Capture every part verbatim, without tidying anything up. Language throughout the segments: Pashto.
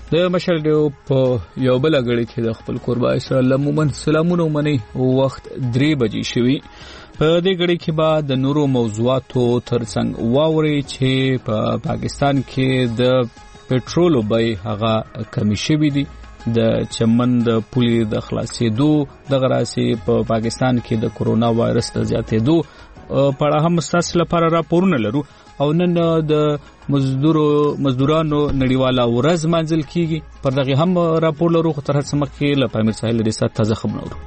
د مشر دیو په یو بل غړي کې د خپل قربای سره لمومن سلامونه منی وخت درې بجې شوي. په دې غړي کې به د نورو موضوعاتو ترڅنګ واوري چې په پاکستان کې د پټرولو بیې هغه کمی شوي دي. د چمن د پولې د خلاصېدو د غراسي په پاکستان کې د کورونا وایرس د زیاتېدو په اړه هم ستاسو لپاره راپورونه لرو او نن د مزدورو مزدورانو نړیواله ورځ منځل کیږي. پر دغه هم راپور لرو خو تر هڅه مخکې له پامیر ساحل د سات تازه خبرونه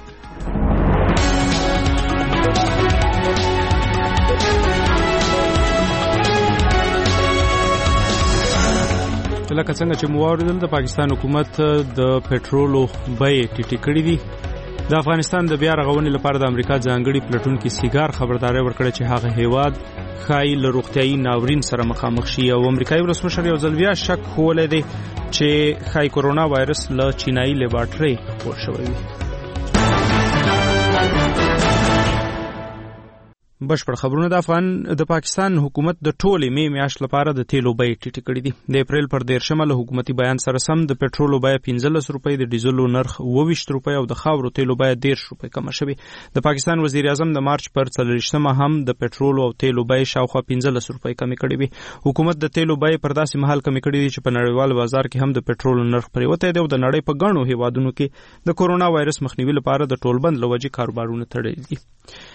لکه څنګه چې مواردل د پاکستان حکومت د پټرولو بیې ټیټې کړې دي. د افغانستان د بیا رغونې لپاره د امریکا ځانګړي پلټون کې سیګار خبرداري ورکړه چې هغه هیواد خای له روغتیايي ناورین سره مخامخ شي او امریکایي ولسمشر یو ځل بیا شک کولای دی چې خای کورونا وایرس له چینایي لیبارټري خپور شوی وي. بشپړ خبرونه د افغان د پاکستان حکومت د ټولې می میاشت لپاره د تیلو بیې ټیټې کړې دي. د اپریل پر دیرشمه له حکومتي بیان سره سم د پټرولو بیه پنځلس روپۍ، د ډیزلو نرخ اووه روپۍ او د خاورو تیلو بیه دېرش روپۍ کم شوې. د پاکستان وزیر اعظم د مارچ پر څلوېښتمه هم د پټرولو او تیلو بیې شاوخوا پنځلس روپۍ کم کړې وي. حکومت د تیلو بیې پر داسې مهال کم کړې دي چې په نړیوال بازار کې هم د پټرولو نرخ پریوتی دی او د نړۍ په ګڼو هیوادونو کې د کورونا وایرس مخنیوي لپاره د ټولبند لوجې کاروبارونه تړلي دي.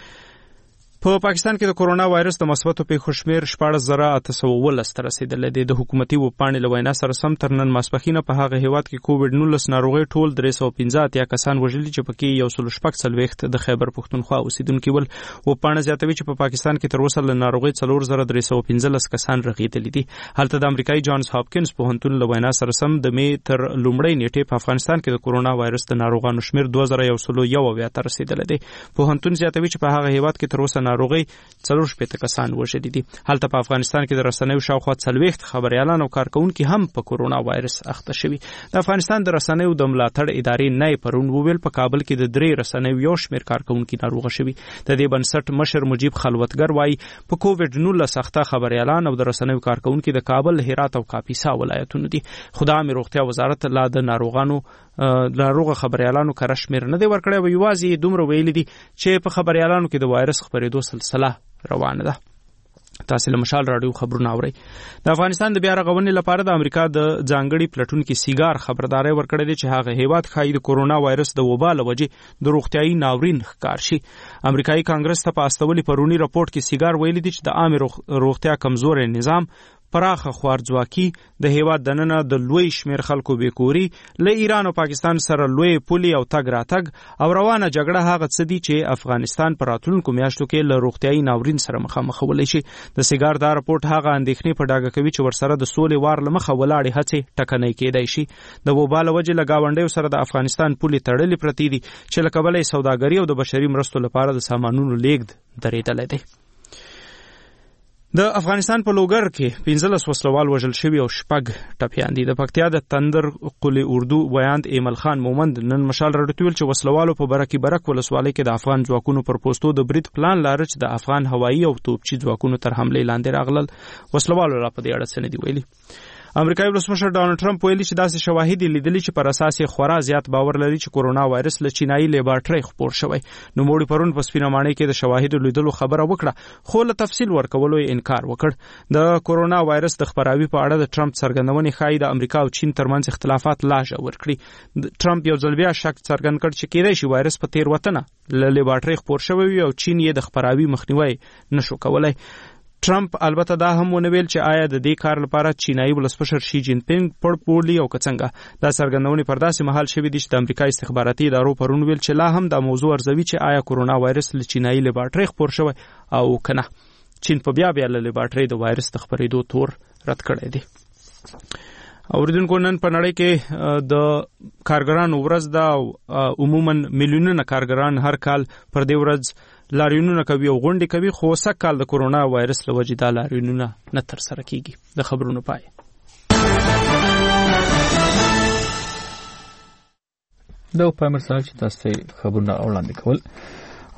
په پاکستان کې د کورونا وایرس د مثبتو پیښو شمېر شپاړس زره اته سوه اوولس ته رسېدلی دی. د حکومتي وپاڼې له وینا سره سم تر نن ماسپښینه په هغه هیواد کې کووډ نولس ناروغۍ ټول درې سوه پنځه اتیا کسان وژلي چې پکې یو سل شپږ څلوېښت د خیبر پښتونخوا اوسېدونکي ول. وپاڼه زیاتوي چې په پاکستان کې تر اوسه له ناروغۍ څلور زره درې سوه پنځلس کسان رغېدلي دي. هلته د امریکایي جانز هاپکینز پوهنتون له وینا سره سم د مې تر لومړۍ نیټې په افغانستان کې د کورونا وایرس د ناروغانو شمېر دوه زره یو سل یو اویا ته رسېدلی دی. پوهنتون زیاتوي چې په هغه هیواد کې تر اوسه ناروغۍ څلور شپېته کسان وژلي دي. هلته په افغانستان کې د رسنیو شاوخوا څلوېښت خبریالان او کارکوونکي هم په کورونا وایرس اخته شوي. د افغانستان د رسنیو د ملاتړ ادارې نه پرون وویل په کابل کې د درې رسنیو یو شمېر کارکوونکي ناروغه شوي. د دې بنسټ مشر مجیب خلوتګر وایي په کووډ نولس اخته خبریالان او د رسنیو کارکوونکي د کابل، هرات او کاپیسا ولایتونو دي. خو د عامې روغتیا وزارت لا د ناروغانو ناروغه خبریالانو کره شمېر نه دی ورکړی او یوازې دومره ویلي دي چې په خبریالانو کې د وایرس خپرېدو سلسله روانه ده. تاسو له مشال رادیو خبرونه اورئ. د افغانستان د بیا رغونې لپاره د امریکا د ځانګړي پلټون کې سیګار خبرداري ورکړې ده چې هغه هیواد خای د کورونا وایرس د وبا له وجې د روغتیايي ناورین ښکار شي. امریکایي کانګرس ته په استولي پرونی راپورټ کې سیګار ویلي دي چې د عامه روغتیا کمزوري نظام، پراخه خوارځواکي، د هیواد دننه د لوی شمیر خلکو بیکوري، له ایران او پاکستان سره لوی پولي او تګ راتګ او روانه جګړه هغه څه دي چې افغانستان په راتلونکو میاشتو کې له روغتیايي ناورین سره مخامخولی شي. د سیګار دا راپورټ هغه اندېښنې په ډاګه کوي چې ورسره د سولې وار له مخه ولاړې هڅې ټکنۍ کېدای شي. د وبا له وجې له ګاونډیو سره د افغانستان پولې تړلې پرتې دي چې له کبله یې سوداګري او د بشري مرستو لپاره د سامانونو لیږد درېدلی دی. د افغانستان په لوګر کې پنځلس وسلوال وژل شوي او شپږ ټپیان دي. د پکتیا د تندر قلی اردو ویاند ایمل خان مومند نن مشال راډیو ویل چې وسلوالو په برکي برک ولسوالۍ کې د افغان ځواکونو پر پوستو د برید پلان لاره چې د افغان هوایي او توپچي ځواکونو تر حملې لاندې راغلل. وسلوالو لا په دې اړه څه نه دي ویلي. امریکایي ولسمشر ډانلډ ټرمپ ویلي چې داسې شواهد لیدلي چې پر اساس یې خورا زیات باور لري چې کورونا وایرس له چینایي لیبارټرۍ خپور شوی. نوموړي پرون په سپینه ماڼۍ کې د شواهدو لیدلو خبره وکړه خو له تفصیل ورکولو یې انکار وکړ. د کورونا وایرس د خپراوي په اړه د ټرمپ څرګندونې ښایي د امریکا او چین ترمنځ اختلافات لا ژور کړي. ټرمپ یو ځل بیا شک څرګند کړ چې کېدای شي وایرس په تېروتنه له لیبارټرۍ خپور شوی وي او چین یې د خپراوي مخنیوی نشو کولی. ټرمپ البته دا هم ونه ویل چې آیا د دې کار لپاره چینایي ولسمشر شي جین پینګ پړ پولی او کڅنګه. دا څرګندونې پر داسې مهال شوې دي چې د امریکا استخباراتي ادارو پرون ویل چې لا هم دا موضوع ارزوي چې آیا کورونا وایرس له چینایي لیبارټرۍ خپور شوی او کنه. چین په بیا بیا له لیبارټرۍ د وایرس د خپرېدو تور رد کړی دی. اوریدونکو نن په نړۍ کې د کارګرانو ورځ ده او عموما میلیونونه کارګران هر کال پر دې ورځ لاریونونه کوي او غونډې کوي خو سږ کال د کورونا وایرس له وجې دا لاریونونه نه ترسره کیږي. د خبرونو پای. د پامیر صاحب چې تاسو ته خبرونه وړاندې کول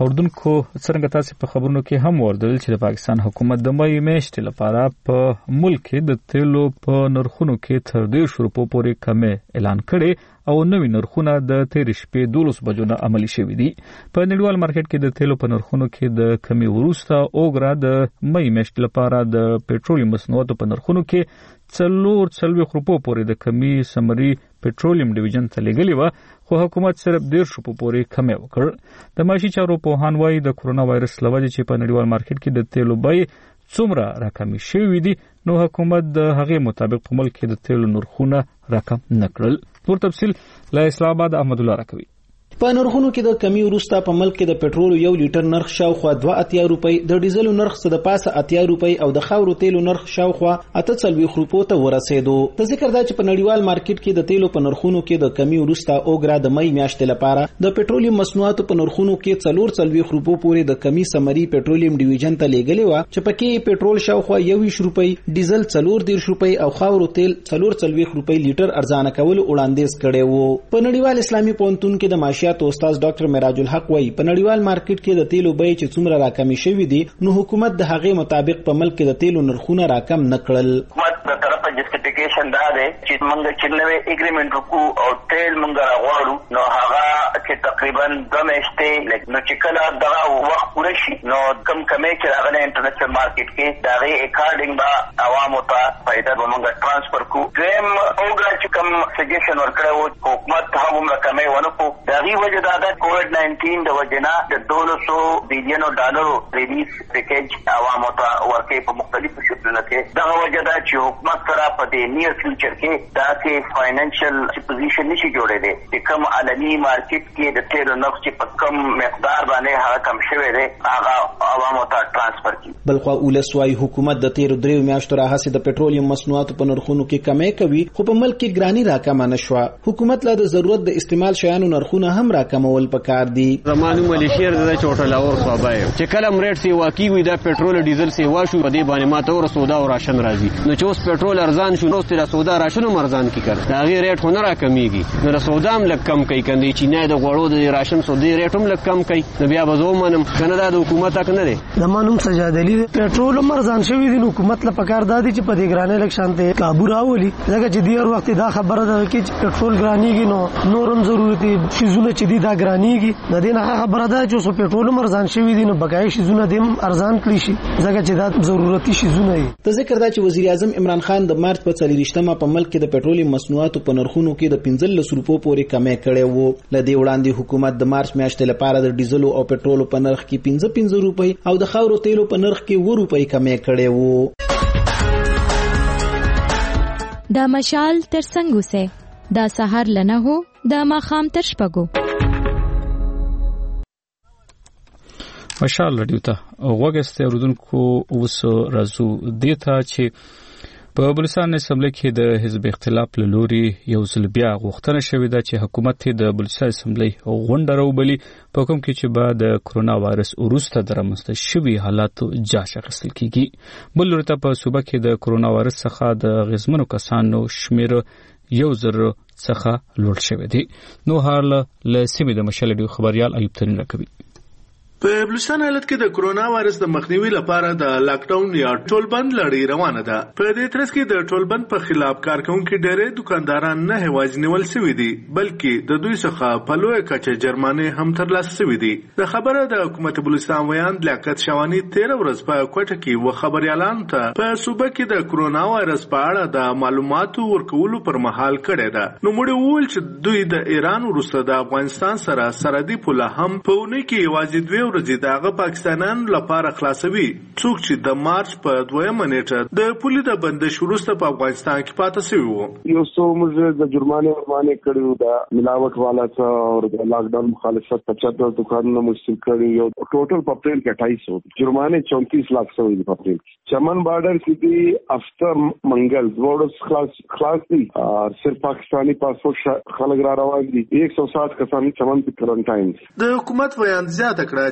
اوردونکو څنګه تاسو په خبرونو کې هم وردل چې د پاکستان حکومت د مې میاشتې لپاره په ملک کې د تیلو په نرخونو کې تر دېرش روپو پورې کمې اعلان کړي او نوې نرخونه د تیر شپې دولس بجو نه عملي شوي دي. په نړیوال مارکیټ کې د تیلو په نرخونو کې د کمی وروسته اوګرا د مې میاشتې لپاره د پېټرولیم مصنوعاتو په نرخونو کې څلور څلوېښت روپو پورې د کمی سمري پېټرولیم ډیویژن ته لېږلې وه، خو حکومت صرف دېرش روپو پورې کمی وکړ. د معاشي چارو پوهان وایي د کرونا وایرس له وجې چې په نړیوال مارکیټ کې د تیلو بیې څومره راکمې شوي دي، نو حکومت د هغې مطابق په ملک کې د تیلو نرخونه راکم نه کړل. نور تفصیل له اسلام آباد احمد الله راکوي. په نرخونو کې د کمی وروسته په ملک کې د پېټرول یو لیټر نرخ شاوخوا دوه اتیا روپۍ، د ډیزلو نرخ څه د پاسه اتیا روپۍ او د خاورو تیلو نرخ شاوخوا اته څلوېښت روپو ته ورسېدو. د ذکر دا چې په نړیوال مارکیټ کې د تیلو په نرخونو کې د کمی وروسته اوګرا د مې میاشتې لپاره د پېټرولیم مصنوعاتو په نرخونو کې څلور څلوېښت روپو پورې د کمی سمري پېټرولیم ډیویژن ته لېږلې وه، چې پکې پېټرول شاوخوا یوویشت روپۍ، ډیزل څلور دېرش روپۍ او خاورو تیل څلور څلوېښت روپۍ لیټر ارزانه کولو وړاندیز کړی و. په نړیوال اسلامي پوهنتون کې د معاشیاتو استاد ډاکټر مراج الحق وایي په نړیوال مارکیټ کې د تیلو بیې چې څومره راکمې شوي دي، نو حکومت د هغې مطابق په ملک کې د تیلو نرخونه راکم نه کړل. حکومت د طرفه جسټیفیکیشن دا دی چې موږ چې نوې اګریمنټ وکړو او تیل موږ راغواړو، نو هغه چې تقریبا دوه میاشتې نو چې کله دغه وخت پوره شي نو کم کمې چې راغلی انټرنیشنل مارکیټ کې د هغې اکارډنګ به عوامو ته فایده به موږ ټرانسفر کړو. دویم اوګرا چې کوم سجیشن ورکړی و حکومت هغومره کمې ونه کړو. د هغې وجه دا ده کووډ ناینټین د وجې نه د دولسو بیلیونو ډالرو ریلیف پیکیج عوامو ته ورکوي په مختلفو شکلونو کې. دغه وجه ده چې حکومت سره په دې نیر فیوچر کې داسې فاینانشل پوزیشن نشي جوړېدی چې کوم عالمي مارکیټ کې د تیلو نرخ چې په کم مقدار باندې هغه کم شوی دی هغه عوامو ته ټرانسفر کړي. بلخوا اولس وایي حکومت د تیرو دریو میاشتو راهیسې د پېټرولیم مصنوعاتو په نرخونو کې کمی کوي، خو په ملک کې ګراني راکمه نه شوه. حکومت لا د ضرورت د استعمال شیانو نرخونه هم راکمول پکار دي. زمانو ملیشیر د چوټل اور صوبای چې کله مریټ سی واقعي وي د پېټرول ډیزل سی واشو په دې باندې ماته ور سودا او راشن راځي، نو چې اوس پېټرول ارزان شو نو ستاسو سودا راشن هم ارزان کی کړ دا غي ریټ هنر راکمیږي، نو سودا هم لک کم کوي کندي چې نه د غوړو د راشن سودي ریټ هم لک کم کوي. نو بیا به زه منم کنه دا د حکومت حق نه دی. زمانوم سجادلی پېټرول مرزان شوی دی، حکومت له پکار دادی چې په دې ګرانې لکشان ته قابو راولي، ځکه چې ډیر وخت دا خبره ده چې پېټرول ګرانیږي نو نورم ضرورتي شیزونه چې دي دا ګرانیږي. د دې نه خبره ده چې سو پېټرول مرزان شوی دي نو بقای شیزونه دیم ارزان کړی شي، ځکه چې دا ضرورتي شیزونه دي. د ذکر دا چې وزیر اعظم عمران خان د مارچ په څلېرویشتمه په ملک کې د پېټرولیم مصنوعاتو په نرخونو کې د پنځلس روپو پورې کمی کړی و. له دې وړاندې حکومت د مارچ میاشتې لپاره د ډیزلو او پېټرولو په نرخ کې پنځه پنځه روپۍ او د خاورو تیلو په نرخ کې اووه روپۍ کمی کړی و. دا مشال تر څنګه سه دا سحر لنه هو دا ماخام تر شپږو. مشال رادیو ته وګسته اوردونکو اوس راځو دیتا چې په بلوچستان اسمبلی کې د حزب اختلاف له لوري یو ځل بیا غوښتنه شوې ده چې حکومت د بلوچستان اسمبلی غونډه راوبلي په کوم کې چې بعد د کرونا وایرس وروسته د رامنځته شوي حالاتو جاش اخیستل کیږي. بل لورته په صوبه کې د کرونا وایرس څخه د غزمنو کسانو شمیر یو زر څخه لوړ شوی دی. نو حال له سیمې د مشال ډیو خبريال ایوب ترین راکوي. په بلوچستان ایالت کې د کرونا وایرس د مخنیوي لپاره د لاک ډاون یا ټول بند لړۍ روانه ده. په دې ترڅ کې د ټول بند په خلاف کارکونکو ډېرې دکانداران نه هواج نیول شوي دي، بلکې د دوی څخه په لویه کچه جرمانې هم ترلاسه شوي دي. د خبره د حکومت بلوچستان ویاند لیاقت شواني تیره ورځ په کوټه کې و خبريالانو ته په صوبه کې د کرونا وایرس په اړه د معلوماتو ورکولو پر مهال کړی ده. نو موږ وویل چې دوی د ایران وروسته د افغانستان سره سرحدي پوله هم په اونۍ کې یوازې دوی ورځې دغه پاکستانیانو لپاره خلاصوي، څوک چې د مارچ په دویمه نیټه د پولې د بندش وروسته په افغانستان کې پاتې شوي وو. یو څو موږ د جرمانه ورمانه کړیو د ملاوټ والا څخه او د لاک ډاون مخالفت پچهتر دکانونو مشتل کړی، یو ټوټل په اپریل کې اٹھائیس سو جرمانه چونتیس لاکھ سو دی په اپریل. چمن بارډر کې دی افتر منګل بورډز خلاص خلاص دي، صرف پاکستانی پاسپورت خلک را روان دي. ایک سو ساٹھ کسان چمن په کوارنټاین. د حکومت ویان زیاته کړه چې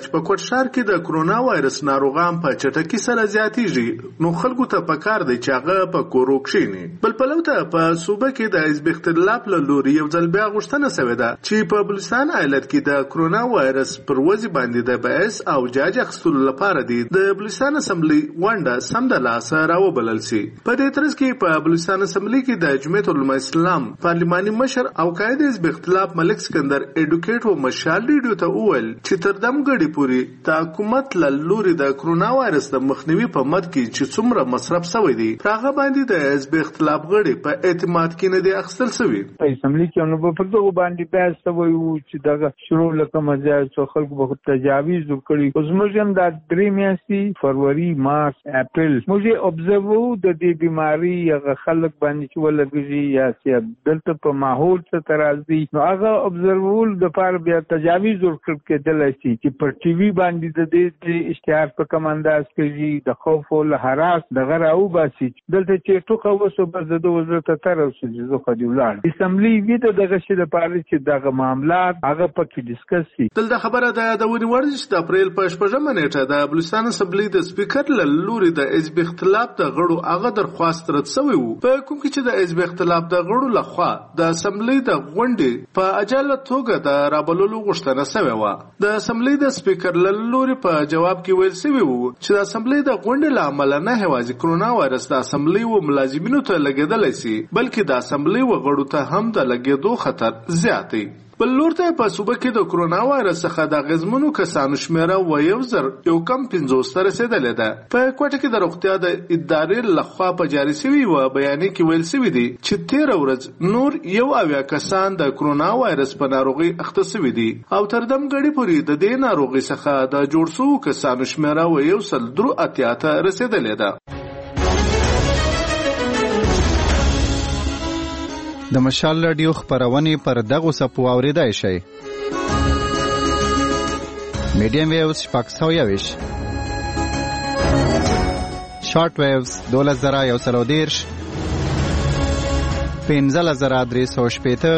چې په کوټ ښار کې د کرونا وایرس ناروغان په چټکۍ سره زیاتېږي نو خلکو ته پکار دی چې هغه په کورو کښېني. بل پلو ته په صوبه کې د حزب اختلاف له لوري یو ځل بیا غوښتنه سوې ده چې په بلوچستان ایالت کې د کرونا وایرس پر وضع باندې د بحث او جاج اخیستلو لپاره دی د بلوچستان اسمبلی غونډه سمدلاسه راوبلل شي. په دې ترڅ کې په بلوچستان اسمبلی کې د جمعیت علماء اسلام پارلماني مشر او قائد حزب اختلاف ملک سکندر ایډوکیټ و مشال ډیډیو ته وویل چې تر دمګړي پورې د حکومت له لوري د کرونا وایرس د مخنیوي په مد کې چې څومره مصرف شوی دی هغه باندې د حزب اختلاف غړي په اعتماد کې نه دی اخیستل شوی. په اسمبلی کې نو په دغه باندې بحث شوی و چې دغه شروع لکه مزایل څو خلکو به تجاویز وکړي. اوس موږ هم د درې میاشتې فروری مارچ اپریل موږ ابزرو د دې بیماری هغه خلک باندې چې ولګي یا چې دلته په ماحول څخه ترازی نو هغه ابزرول د پاره بیا تجاویز ورکړل کېدل شي چې پر ټي وي باندې د دې اشتهار په کوم انداز کې د خوف او هراس دغه راو باسي دلته چې ټوکه وسو بس د وزارت تر اوسه زه خو دی ولاړ اسمبلی وی ته دغه شی د پاره چې دغه معاملات هغه پکې ډیسکس شي. دلته خبره ده د ونی ورزش د اپریل په شپږمه نیټه د بلوچستان اسمبلی د سپیکر له لوري د حزب اختلاف د غړو هغه درخواست رد شوی و په کوم کې چې د حزب اختلاف د غړو لخوا د اسمبلی د غونډې په اجازه توګه د رابللو غوښتنه شوې و. د اسمبلی د سپیکر له لوري په جواب کې ویل شوی و چې د اسمبلی د غونډې له امله نه هوازي کرونا وایرس د اسمبلی و ملازمینو ته لګیدلی شي بلکې د اسمبلی و غړو ته هم د لګیدو خطر زیات دی. بل لور ته په صوبه کې د کرونا وایرس څخه د غزمنو کسانو شمیره و یو زر یو کم پنځوس ته رسیدلې ده. په کوټه کې د روغتیا د ادارې لخوا په جاري شوي و بیان کې ویل شوی دی چې تیر ورځ نور یو اویا کسان د کرونا وایرس په ناروغي اخته شوي دي او تر دمګړي پورې د دې ناروغي څخه د جوړ شوو کسانو شمیره و یو سل درو اتیا ته رسیدلې ده. د مشال رادیو خبرونه پر دغه سپو اوریدای شي. میډیم ویوز شپږ سوه یویش شارټ ویوز دوله زره یو سل او دېرش پنځه زره درې سوه شپېته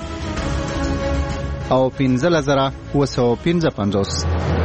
او پنځه زره اووه سوه پنځه پنځوس.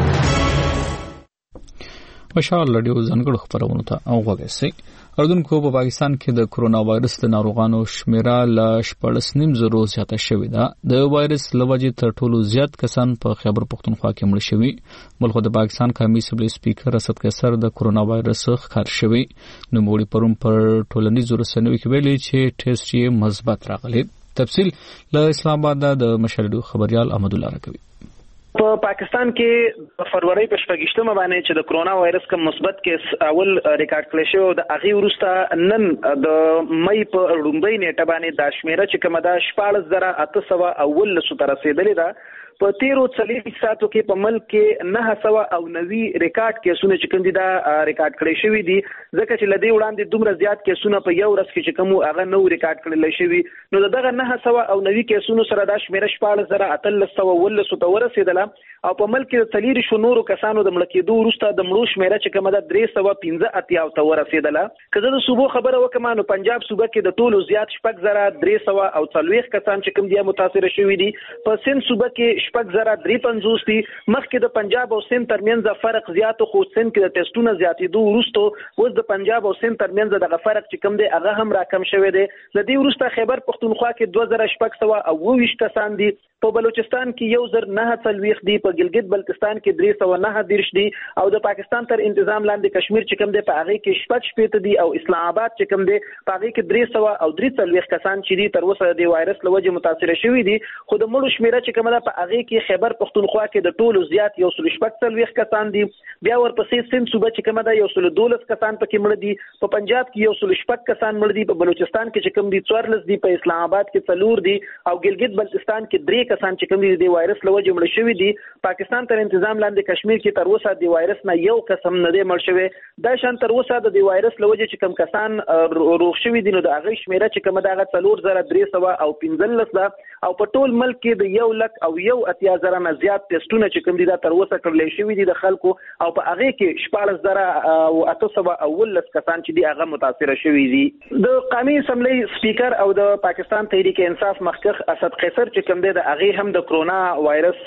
مشال رادیو ځانګړو خبرونو ته اوغوږی سئ. اردوونکو په پاکستان کې د کرونا وایرس د ناروغانو شمیره له شپاړس نیم زرو زیاته شوې ده. د وایرس له وجې تر ټولو زیات کسان په خیبر پښتونخوا کې مړه شوي. بلخو د پاکستان قومي اسمبلی سپیکر اسد قیصر د کرونا وایرس ښکار شوی نوموړي پرون پر ټولنیزو رسنیو کې ویلي چې ټیسټ یې مثبت راغلی. تفصیل له اسلام آباد د مشال خبريال احمد الله راکوي. په پاکستان کې فروری په شپږشتمه باندې چې د کرونا وایرس کوم مثبت کیس اول ریکارډ کړل شو د اغي وروسته نن د مې په لومړۍ نیټه باندې د شمیره چې کومه ده شپاړس زره اته سوه اول لسو تر رسیدلې ده. په تیرو څلوېښت ساعتو کې په ملک کې نهه سوه او نوي ریکارډ کیسونه چې کوم دي دا ریکارډ کړی شوي دي ځکه چې له دې وړاندې دومره زیات کیسونه په یو ورځ کې چې کوم هغه نو ریکارډ کړل شوي نو دغه نهه سوه او نوي کیسونو سره دا شمیره شپاړس زره اتلس سوه اوولسو ته ورسېدله او په ملک کې د څلېرویشت شو نورو کسانو د مړه کېدو وروسته د مړو شمیره چې کومه ده درې سوه پنځه اتیاو ته ورسېدله. که زه د صوبو خبره وکړم نو پنجاب صوبه کې د ټولو زیات شپږ زره درې سوه او څلوېښت کسان چې کوم دي متاثره شوي دي. په سند صوبه کې شپږ زره درې پنځوس دي. مخکې د پنجاب او سند ترمنځ فرق زیات خو سند کې د ټیسټونو زیاتېدو وروسته اوس د پنجاب او سند ترمنځ دغه فرق چې کوم دی هغه هم راکم شوی دی. له دې وروسته خیبر پښتونخوا کې دوه زره شپږ سوه او اووه ویشت کسان دي. په بلوچستان کې یو زر نهه څلوېښت دي. په ګلګت بلتستان کې درې سوه نهه دېرش دي او د پاکستان تر انتظام لاندې کشمیر چې کوم دی په هغې کې شپږ شپېته دي او اسلام آباد چې کوم دی په هغې کې درې سوه او درې څلوېښت کسان چې دي تر اوسه د دې وایرس له وجې متاثره شوي دي. خو د مړو شمېره چې کومه ده په هغې کې خیبر پښتونخوا کې د ټولو زیات یو سل شپږ څلوېښت کسان دي. بیا ورپسې سند صوبه چې کومه ده یو سل دولس کسان پکې مړه دي. په پنجاب کې یو سل شپږ کسان مړه دي. په بلوچستان کې چې کوم دي څوارلس دي. په اسلام آباد کې څلور دي او ګلګت بلتستان کې درې کسان چې کوم دي وایرس له وجې مړه شوي دي. پاکستان تر انتظام لاندې کشمیر کې تر اوسه د وایرس نه یو کس هم نه دی مړ شوی. دا شان تر اوسه د دې وایرس له وجې چې کوم کسان روغ شوي دي نو د هغې شمېره چې کومه ده هغه څلور زره درې سوه او پنځلس ده او په ټول ملک کې د یو لک او یو اتیا زره نه زیات ټیسټونه چې کوم دي دا تر اوسه کړلی شوي دي د خلکو او په هغې کې شپاړس زره او اته سوه اوولس کسان چې دي هغه متاثره شوي دي. د قومي اسمبلی سپیکر او د پاکستان تحریک انصاف مخکښ اسد قیصر چې کوم دی د هغې هم د کرونا وایرس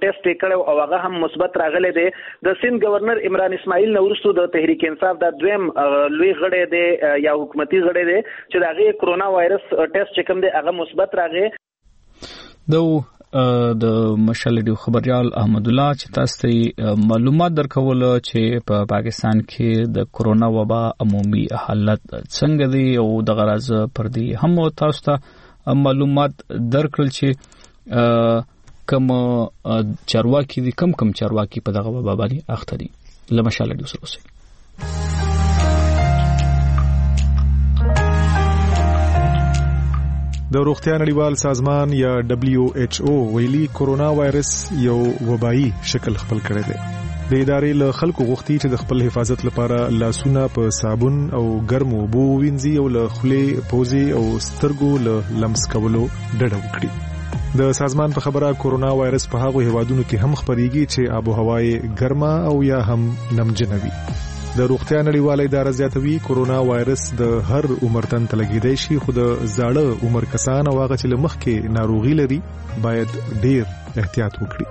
ټیسټ کړو او هغه هم مثبت راغلی دی. د سند گورنر عمران اسماعیل نورستو د تحریک انصاف د دویم لوی غړی دی یا حکومتي غړی دی چې د هغه کرونا وایرس ټیسټ چې کوم دی هغه مثبت راغی. دو د مشال ریډیو خبريال احمد الله چې تاسو ته معلومات درکول چې په پاکستان کې د کرونا وبا عمومي حالت څنګه دی او د غرض پر دی هم تاسو ته معلومات درکړل چې کوم چارواکي دي کم کم چارواکي په دغه وبا باندې اخته دي. لمشال ریډیو سره اوسئ. د روغتیا نړیوال سازمان یا دبلیو ایچ او ویلي کرونا وایرس یو وبایي شکل خپل کړی دی. د ادارې له خلکو غوښتي چې د خپل حفاظت لپاره لاسونه په صابون او ګرمو اوبو وینځي او له خولې، پوزې او سترګو له لمس کولو ډډه وکړي. د سازمان په خبره کرونا وایرس په هغو هیوادونو کې هم خپریږي چې آب و هوا یې ګرمه او یا هم نمجنه وي. د روغتیا نړیواله اداره زیاتوي کرونا وایرس د هر عمر تن ته لګیدای شي، خو د زاړه عمر کسان او هغه چې له مخکې ناروغي لري باید ډیر احتیاط وکړي.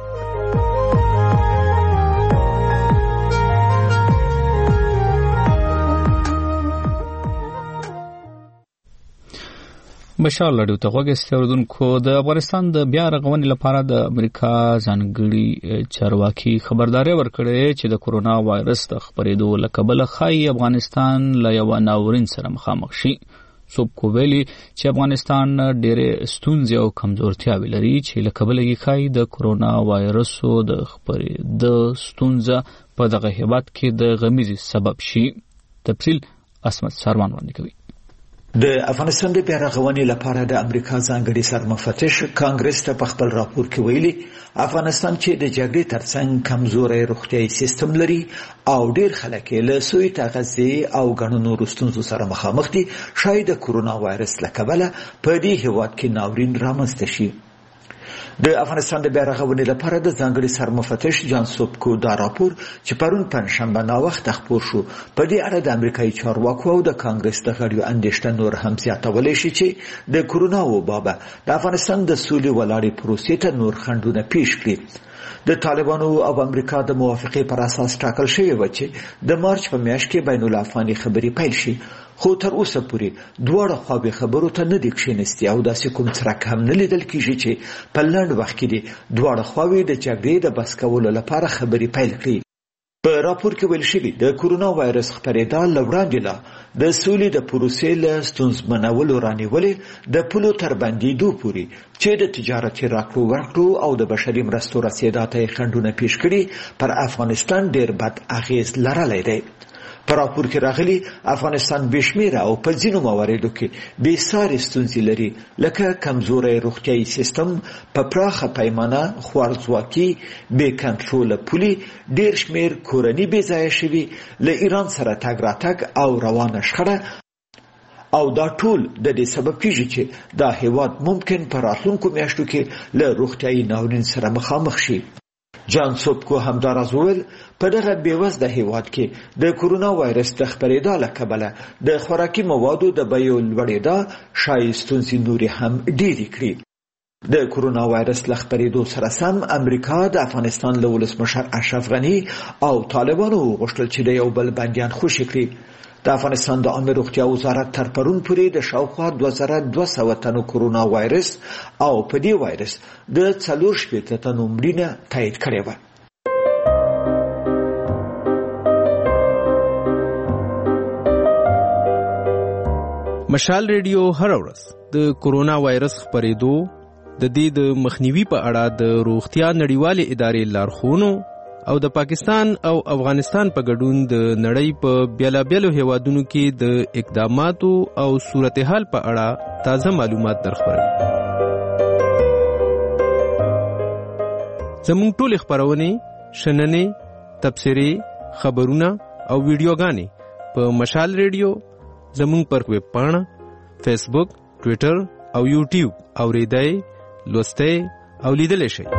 بشار لړیو ته غوښتل اوردونکو د افغانستان د بیا رغونې لپاره د امریکا ځانګړي چارواکي خبرداري ورکړې چې د کرونا وایرس د خپرېدو له کبله خای افغانستان له یو ناورین سره مخامخ شي. سوبکو ویلي چې افغانستان ډېرې ستونزې او کمزورتیاوې لري چې له کبله یې خای د کرونا وایرسو د خپرېدو ستونزه په دغه هیواد کې د غمیزې سبب شي. تفصیل اسمت ساروان وړاندې کوي. د افغانستان د بیا رغونې لپاره د امریکا ځانګړي سرمفتش کانګرس ته په خپل راپور کې ویلي افغانستان چې د جګړې ترڅنګ کمزوري روغتيایي سیستم لري او ډیر خلک له سوی تغذیه او غنو نور ستونزو سره مخامخ دي، شاید د کرونا وایرس له کبله په دې هیواد کې ناورین رامنځته شي. د افغانستان د بیا رغونې لپاره د ځانګړي سرمفتش جان سوبکو دا راپور چې پرون پنځشنبه ناوخته خپور شو په دې اړه د امریکایي چارواکو او د کانګرس د غړیو اندېښنه نور هم زیاتولی شي چې د کرونا وبا د افغانستان د سولې ولاړې پروسې ته نور خنډونه پیښ کړي. د طالبانو او امریکا د موافقې پر اساس ټاکل شوی و چې د مارچ په میاشت کې بین الافغاني خبرې پیل شي، خو تر اوسه پورې دواړه خواوې خبرو ته نه دي کښېنستي او داسې کوم څرک هم نه لیدل کېږي چې په لنډ وخت کې دي دواړه خواوې د جګړې د بس کولو لپاره خبرې پیل کړي. په راپور کې ویل شوي د کرونا وایرس خپرېدا له وړاندې لا د سولې د پروسې له ستونزمنولو رانیولې د پولو تر بندېدو پورې چې د تجارتي راکړو ورکړو او د بشري مرستو رسېدا ته یې خنډونه پیښ کړي پر افغانستان ډېر بد اغېز لرلی دی. په راپور کې راغلي افغانستان بشمیره او په ځینو مواردو کې بې ساري ستونزې لري، لکه کمزوری روغتیایي سیستم، په پراخه پیمانه خوارځواکي، بې کنټروله پولي، ډېر شمېر کورني بې ځایه شوي، له ایران سره تګ راتګ او روانه شخړه، او دا ټول د دې سبب کیږي چې دا هیواد ممکن په راتلونکو میاشتو کې له روغتیایي ناورین سره مخامخ شي. جان سوبکو همداراز وویل په دغه بېوزله هیواد کې د کرونا وایرس د خپرېدا له کبله د خوراکي موادو د بیو لوړېدا ښایي ستونزې نورې هم ډېرې کړي. د کرونا وایرس له خپرېدو سره سم امریکا د افغانستان له ولسمشر اشرف غني او طالبانو وغوښتل چې د یو بل بندیان خوشي کړي. د افغانستان د عامه روغتیا وزارت تر پرون پورې د شاوخوا دوه زره دوه سوه تنو کرونا وایرس او په دې وایرس د څلور شپېته تنو مړینه تایید کړې وه. مشال ریډیو هر ورځ د کرونا وایرس خپرېدو د دې د مخنیوي په اړه د روغتیا نړیوالې ادارې لارښوونو او د پاکستان او افغانستان په ګډون د نړۍ په بیلابیلو هیوادونو کې د اقداماتو او صورتحال په اړه تازه معلومات درخبروي. زموږ ټول خبرونه، شننې، تبصرې، خبرونه او ویډیوګانې په مشال ریډیو، زموږ پر ویب پاڼه، فیسبوک، ټویټر او یوټیوب اوریدای، لوستای او لیدلی شئ.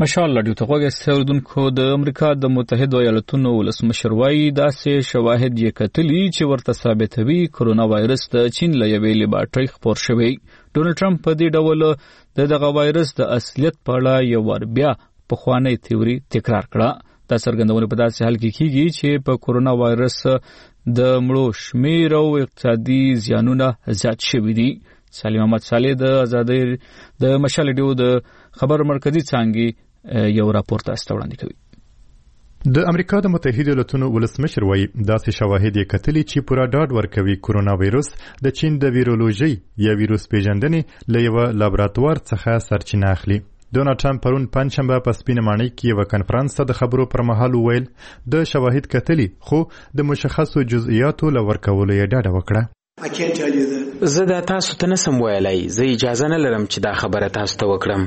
ماشاءالله ډیو ته غوږی اوریدونکو د امریکا د متحده ایالاتونو ولسمشر وایي داسې شواهد یې کتلي چې ورته ثابتوي کرونا وایرس د چین له یوې لیبارټرۍ خپور شوی. ډونالډ ټرمپ په دې ډول د دغه وایرس د اصلیت په اړه یو ور بیا پخوانی تیوري تکرار کړه. دا څرګندونه په داسې حال کې کیږي چې په کرونا وایرس د مړو شمیر او اقتصادي زیانونه زیات شوي دي. سالم احمد صالح د ازادۍ د مشال ډیو د خبر مرکزی څانګې یو راپور تاسو وړاندې کوي. د امریکا د متحده ایالاتونو ولسمشر وایي داسې شواهد یې کتلي چې پوره ډاډ ورکوي کرونا وایرس د چین د ویرولوژي یا ویروس پیژندنې له یوه لابراتوار څخه سرچینه اخلي. ډونالډ ټرمپ پرون پنجشنبه په سپینه ماڼۍ کې یوه کنفرانس ته د خبرو پر مهال وویل د شواهد کتلي خو د مشخصو جزئیاتو له ورکولو یې ډاډه وکړه. زه دا تاسو ته نسم ویلای، زه اجازه نه لرم چې دا خبره تاسو ته وکړم.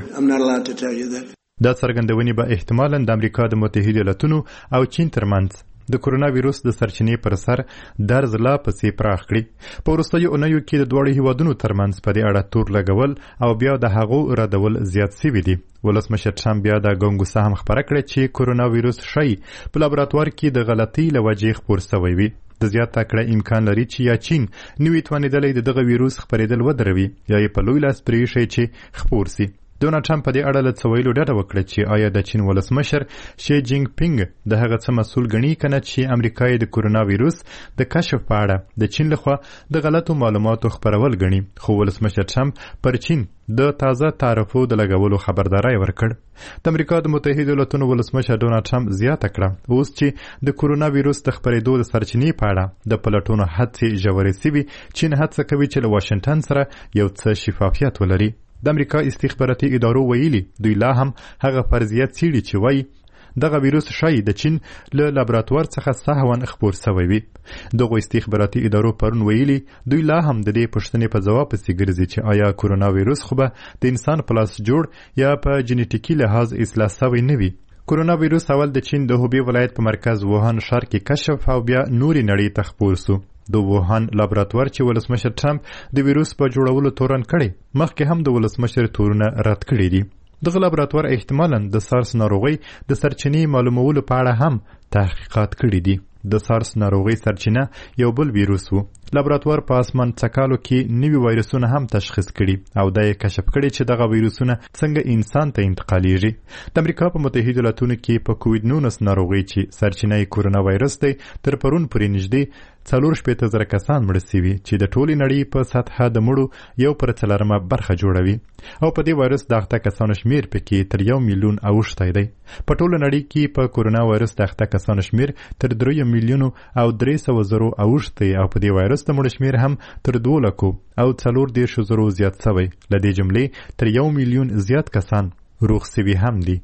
دا څرګندونې به احتمالاً د امریکا د متحده ایالاتونو او چین ترمنځ د کرونا ویروس د سرچینې پر سر درز لا پسې پراخ کړي. په وروستیو اونیو کې د دواړو هیوادونو ترمنځ په دې اړه تور لګول او بیا د هغو ردول زیات سوي دي. ولسمشر ټرمپ بیا د ګنګوسه هم خبره کړې چې کرونا ویروس ښایي په لابراتوار کې د غلطۍ له وجې خپور سوی وي. د زیاته کړه امکان لري چې یا چین نوی توانیدلی د دغه ویروس خپرېدل ودروي یا یې په لوی لاس پرېښی چې خپور سي. ډونالډ ټرمپ په دې اړه له څه ویلو ډډه وکړه چې آیا د چین ولسمشر شي جینګ پینګ د هغه څه مسؤل ګڼي که نه چې امریکا یې د کرونا ویروس د کشف په اړه د چین لخوا د غلطو معلوماتو خپرول ګڼي. خو ولسمشر ټرمپ پر چین د تازه تعرفو د لګولو خبرداری ورکړ. د امریکا د متحده ایالاتونو ولسمشر ډونالډ ټرمپ زیاته کړه اوس چې د کرونا ویروس د خپرېدو د سرچینې په اړه د پلټونو هڅې ژورې سوي، چین هڅه کوي چې له واشنګټن سره یو څه شفافیت ولري. د امریکا استخباراتي ادارو ویلي دوی لا هم هغه فرضیه څیړي چې وایي دغه ویروس شایي د چین له لابراتوار څخه سهوا خپور سوی وي. دغو استخباراتي ادارو پرون ویلي دوی لا هم د دې پوښتنې په ځواب پسې ګرځي چې آیا کرونا ویروس خو به د انسان په لاس جوړ یا په جینیټیکي لحاظ اصلاح سوی نه وي. کرونا ویروس اول د چین د هوبی ولایت په مرکز ووهان ښار کې کشف او بیا نورې نړۍ ته خپور سو. د ووهان لابراتوار چې ولسمشر ټرمپ د ویروس په جوړولو تورن کړي مخکې هم د ولسمشر تورونه رد کړي دي. دغه لابراتوار احتمالاً د سارس ناروغۍ د سرچینې معلومولو په اړه هم تحقیقات کړي دي. د سارس ناروغۍ سرچینه یو بل ویروس و. لابراتوار په اسمان څکالو کې نوي وایرسونه هم تشخیص کړي او دا یې کشف کړي چې دغه ویروسونه څنګه انسان ته انتقالیږي. د امریکا په متحده ایالاتونو کې په کووید نولس ناروغۍ چې سرچینه یې کرونا وایرس دی تر پرون پورې نږدې څلور شپېته زره کسان مړه سوي چې د ټولې نړۍ په سطحه د مړو یو پر څلورمه برخه جوړوي او په دې وایرس د اخته کسانو شمیر پکې تر یو میلیون اوښتی دی. په ټوله نړۍ کې په کرونا وایرس د اخته کسانو شمیر تر درې میلیونو او درې سوه زرو اوښتی او په دې وایرس د مړو شمیر هم تر دوه لکو او څلور دېرشو زرو زیات سوی. له دې جملې تر یو میلیون زیات کسان روغ سوي هم دي.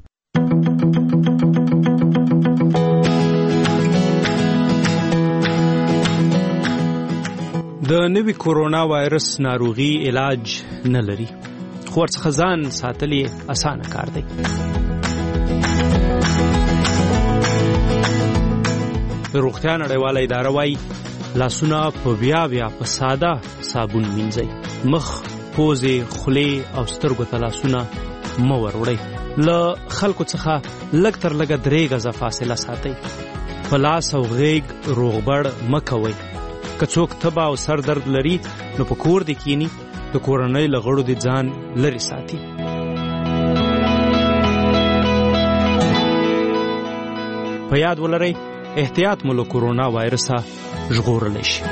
د نوي کرونا وایرس ناروغي علاج نه لري، خو ورڅخه ځان ساتل یې اسانه کار دی. د روغتیا نړیواله اداره وایي لاسونه په بیا بیا په ساده صابون مینځئ. مخ، پوزې، خولې او سترګو ته لاسونه مه وروړئ. له خلکو څخه لږ تر لږه درې غزه فاصله ساتئ. په لاس او غیږ روغبړ مه کوئ. که څوک تبه او سر درد لري نو په کور دې کینی، د کورنۍ له غړو دې ځان لرې ساتي. په یاد ولرئ احتیاط مو له کرونا وایرسه ژغورلی شي.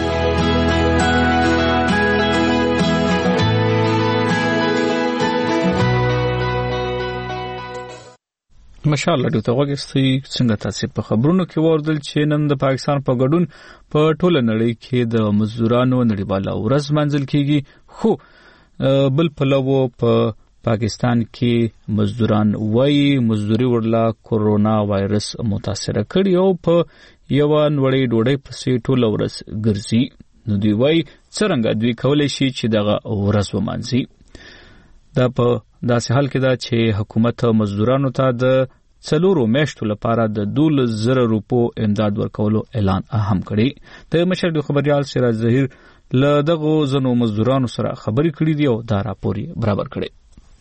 ماشاءالله ډیو ته غوږی څنګه تاسو په خبرونو کې وردل چې نن د پاکستان په ګډون په ټوله نړۍ کې د مزدورانو نړیواله ورځ منځل کیږي، خو بل پلوو په پاکستان کې مزدوران وایي مزدوري ورلا کرونا وایرس متاثر کړي او په یو نوړی ډوډۍ پسې ټوله ورځ ګرځي. نو دوی وایي څرنګه دوی کولی شي چې دغه ورځ ومانځي. دا په داسې حال کې ده چې حکومت مزدورانو ته د څلورو میاشتو لپاره د دولس زره روپو امداد ورکولو اعلان هم کړی. د مشر خبريال سراج ظهیر له دغو ځنو مزدورانو سره خبرې کړې دي او دا راپور برابر کړی.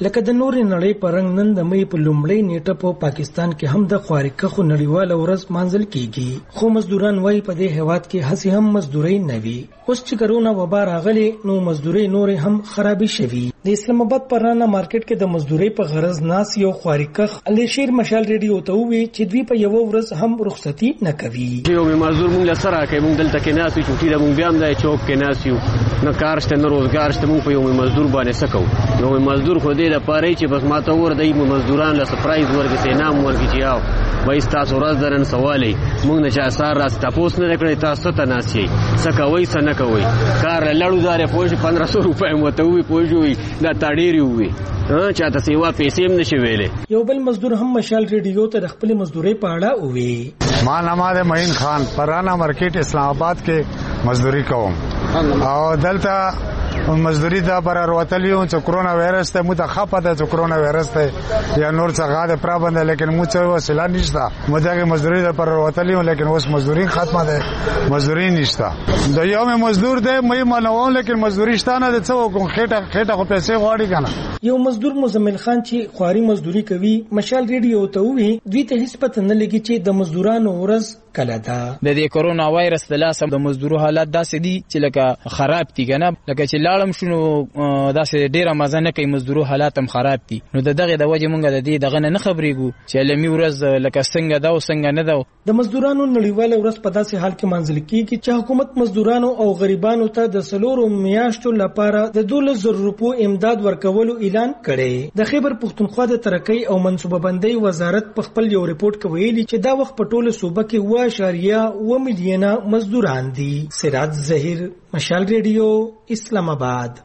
لکه د نورې نړۍ په رنګ نن د مې په لومړۍ نیټه په پاکستان کې هم د خوارکخو نړیواله ورځ مانځل کیږي، خو مزدوران وايي په دې هیواد کې هسې هم مزدوري نه وي. اوس چې کرونا وبا راغلی نو مزدوري نورې هم خرابې شوي. د اسلام آباد په رانه مارکیټ کې د مزدوري په غرض ناس یو خوارکخ الشیر مشال ریډیو ته وی چې دوی په یو ورځ هم رخصتي نه کوي. یو مزدور مونږ له سره کوي، مونږ دلته کې ناس یو چوټي د مونږ بیا هم د چوک کې ناس یو، نه کار شته نه روزګار شته، مونږ په یو مزدور باندې سکو. یو مزدور خو دې د پاره چې بس ماته ور دی مزدوران له سپرایز ورګي نام ورګي چې یاو وای تاسو ورځ درن سوالي مونږ نه چا سار راست تاسو نه کړی تاسو ته ناسي سکوي سن کوي کار لړو دار پوج پندرہ سو روپے مته وي پوجوي دا تاډيري وي ها چاته سیوا پیسې هم نشي ویلې. یو بل مزدور هم مشال ریډیو ته خپل مزدوري په اړه وی. ما نماز معین خان پرانا مارکیټ اسلام آباد کې مزدوري کوم او دلته مزدوری دا برار وتلیو چې کرونا وایرس ته متخفه ده چې کرونا وایرس ته یا نور څه غاده پرابند لیکن مو څه وسیله نشته مدغه مزدوری دا برار وتلیو لیکن اوس مزدوری ختمه ده مزدوری نشته د یو مزدور ده مې منوم لیکن مزدوری شته نه ده څه کوم خېټه خېټه خو پیسې غواړي کنه. یو مزدور مزمل خان چې خواري مزدوری کوي مشال ریډیو ته وی دوی ته هیڅ پته نه لګي چې د مزدورانو ورځ کله ده. د دې کرونا وایرس د لاسه د مزدورو حالات داسې دي چې لکه خراب دي کنه، لکه چې لاړم شنو داسې ډیره مزه نه کوي، مزدورو حالات هم خراب دي. نو د دغه د وجه مونږ د دې دغه نه خبرېږو چې لمي ورځ لکه څنګه ده او څنګه نه ده. د مزدورانو نړیواله ورځ په داسې حال کې مانځل کیږي چې حکومت مزدورانو او غریبانو ته د سلورو میاشتو لپاره د دولس زره روپو امداد ورکولو اعلان کړي. د خیبر پښتونخوا د ترقۍ او منصوبه بندۍ وزارت په خپل یو ریپورت کې ویلي چې دا وخت په ټوله صوبه کې اوه اعشاریه اوه میلیونه مزدوران دي. سراج ظهیر، مشال ریډیو، اسلام آباد.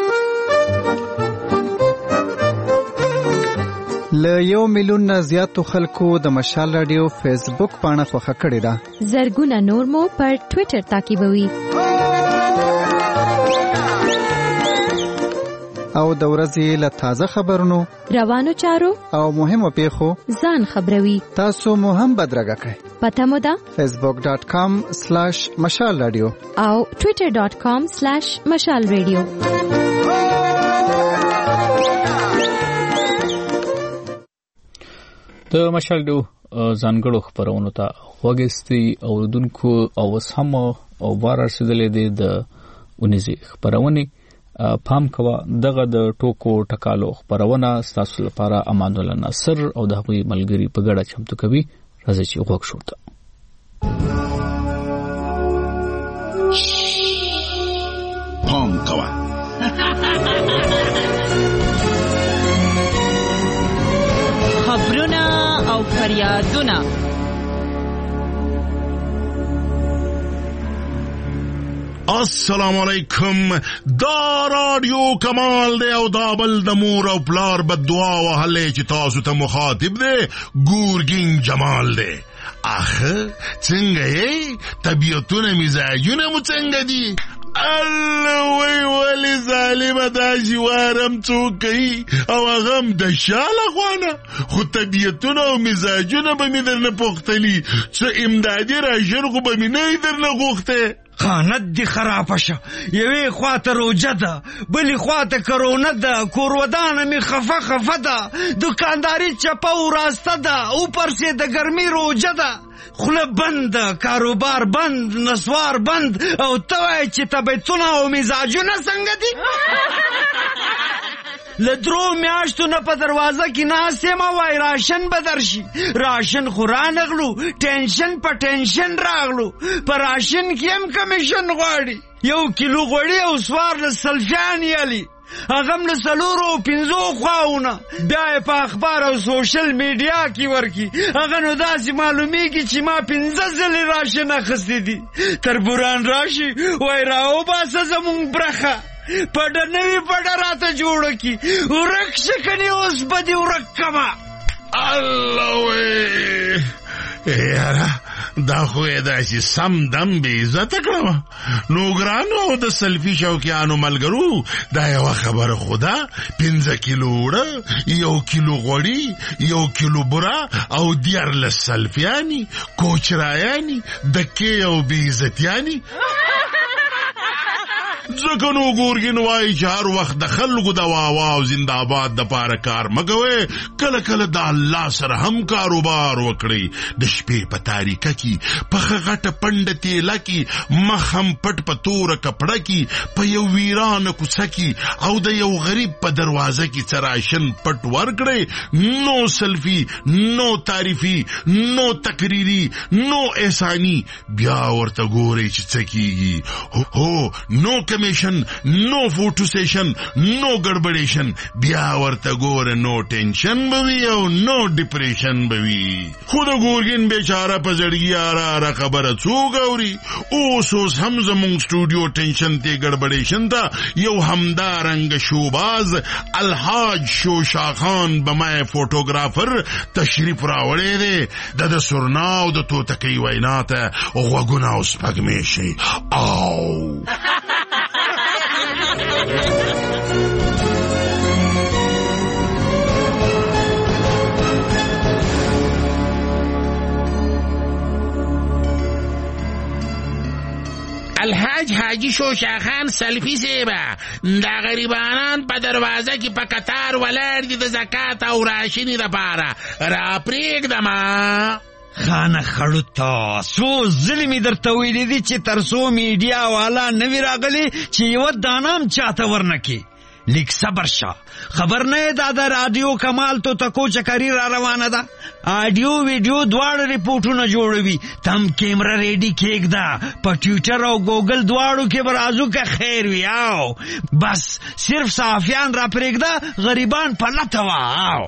له یو میلیون نه زیاتو خلکو د مشال رادیو فیسبوک پاڼه خوښه کړې ده. زرګونه نور مو پر ټوئیټر تعقیبوي او د ورځې له تازه خبرونو، روانو چارو او مهمو پیښو ځان خبروي. تاسو مو هم بدرګه کړئ. پته مو ده فیسبوک ډاټ کام سلاش مشال رادیو او ټوئیټر ډاټ کام سلاش مشال رادیو. د مشال رادیو ځانګړو خبرونو ته وګستي اوردونکو او وسهم او بار رسیدلې دي د ونیزي خبرونه پام کوا. دغه د ټوکو ټکالو خبرونه تاسو لپاره امان الله ناصر او د هغوی ملګری په ګډه چمتو کوي. راځي چې وګ شوته پام کوا. خبرونه او فریادونه السلام علیکم. دا رادیو کمال دی او دا بل د مور او پلار بد دعا وهلې چې تاسو ته مخاطب دی ګورګین جمال دی. اخه څنګه یې طبیعتونه مزاجونه مو څنګه دي؟ الله وی ولی ظالمه دا جوارم څوکي او غم د شاله خوانه خو طبیعتونه او مزاجونه به مې درنه پوښتلي څه امدادي راژن خو به مې نه درنه غوښته. خانت دی خراب شه، یوی خواته روجه ده بلی خواته کرونه ده، کورودانه می خفه خفه ده، دکانداری چپه و راسته ده، او پرسی ده گرمی روجه ده، خله بند، کاروبار بند، نسوار بند، او توای چی طبیعتونه او مزاجونه څنګه دي؟ لدرو میاشتو نه په دروازه کې ناسې ما وای راشن بدرشي، راشن خو رانغلو، ټینشن په ټینشن راغلو، په راشن کې هم کمیشن غواړي. یو کیلو غوړي او سوار له سلفیان یالي هغه هم له څلورو او پنځو خواونه بیا یې په اخبار او سوشل میډیا کې ورکي. هغه نو داسې معلومیږي چې ما پنځه ځلې راشن اخیستی دي. تربوران راشي وای راوباسه زمونږ برخه پډه نوی پډه راته جوړه کی ورک شکنی اوس بدی ورک کما. الله وی یاره دا خو یې داسې سم دم بې عزته کړم. نو ګرانو او د سلفي شوقیانو ملګرو دا یوه خبره خو ده، پنځه کیلو اوړه، یو کیلو غوړي، یو کیلو بوره او دیارلس سلفیاني، کوچرایاني، دکې او بې عزتیاني. ځکه نو ګورګین وایي چې هر وخت د خلکو د واوا او زنده‌باد دپاره کار مه کوئ، کله کله د الله سره هم کاروبار وکړئ. د شپې په تاریکه کې پخه غټه پنډه تیله کې مخ هم پټ په توره کپړه کې په یو ویرانه کوڅه کې او د یو غریب په دروازه کې څه راشن پټ ورکړئ. نو سلفي، نو تعریفي، نو تقریري، نو احساني، بیا ورته ګورئ چې څه کیږي. هو نو کمیشن، نو فوټو سیشن، نو ګډبډیشن، بیا ورته ګوره نو ټینشن به وي او نو ډیپریشن به وي. خو د ګورګین بیچاره په زړګي اره خبره څوک اوري؟ اوس اوس هم زمونږ سټوډیو ټینشن ته ګډبډیشن ته یو همدارنګه شوباز الحاج شوشا خان بمای فوټوګرافر تشریف راوړی دی. د د سرنا او د توتکۍ وینا ته غوږونه او سپږمې شي. او الحاج حاجی شوشا خان سلفی سیبا دا غریبانان په دروازه کې په قطار ولاړ دي د زکات او راشنې دپاره، را پرېږدمه. خانه خړوتا څو ځلې مې درته ویلي دي چې تر څو میډیا والا نه وي راغلي چې یوه دانه هم چاته ورنکړي. لیک صبر شه، خبر نه دا د رادیو کمال تو تکو چکري را روانه ده. آډیو ویډیو دواړه ریپورټونه جوړوي. تم کیمره ریډي کېږده، په ټویټر او ګوګل دواړو کې به رازو که خیر وي. او بس صرف صحافیان را پرېږده، غریبان په لته وه.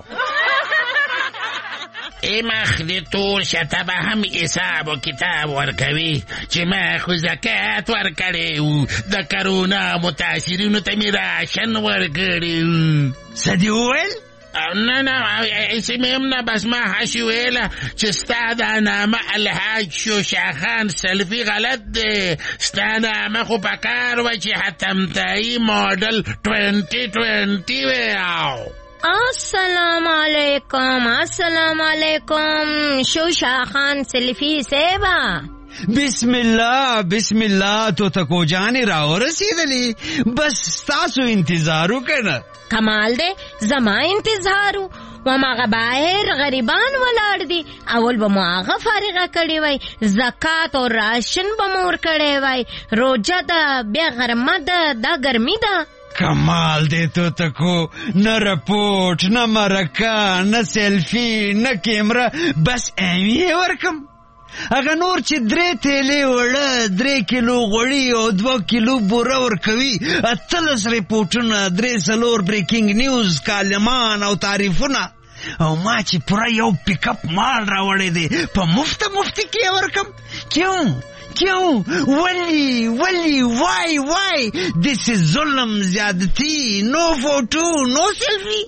ای مخ دې تور شته به هم حساب و کتاب ورکوي چې ما خو زکات ورکړی و، د کرونا متاثرینو ته مې راشن ورکړی و. څه دې وویل؟ نه نه ایسې مې هم نه، بس ما هسې ویله چې ستا دا نامه الحاج شوشا خان سلفي غلط دی. ستا نامه خو په کار وه چې حتمتایي ماډل ټوینټي ټوینټي وی. السلام علیکم، السلام علیکم شوشا خان سلفی سیبا. بسم الله بسم الله تو تکو جانی راو رسیدلی، بس تاسو انتظارو کنه. کمال دے زما انتظارو وماغه باهر غریبان ولاړ دي. اول به ماغه فارغه کړي وای، زکات او راشن به مور کړي وای، روجه ده، بیا غرمه ده، دا ګرمي ده. کمال دې تو تکو، نه رپورټ، نه مرکه، نه سیلفي، نه کیمره، بس ایمی ورکم. هغه نور چې درې تیلې وړه، درې کیلو غوړي او دوه کیلو بوره ورکوي، اتلس ریپورټونه، درې څلور بریکینګ نیوز، کالمان او تعریفونه، او ما چې پوره یو پیک اپ مال راوړی دی په مفته مفته کې ورکم. کیوں کیوں ولی ولی وای وای دس از ظلم، زیادتی، نو فوٹو، نو سیلفی.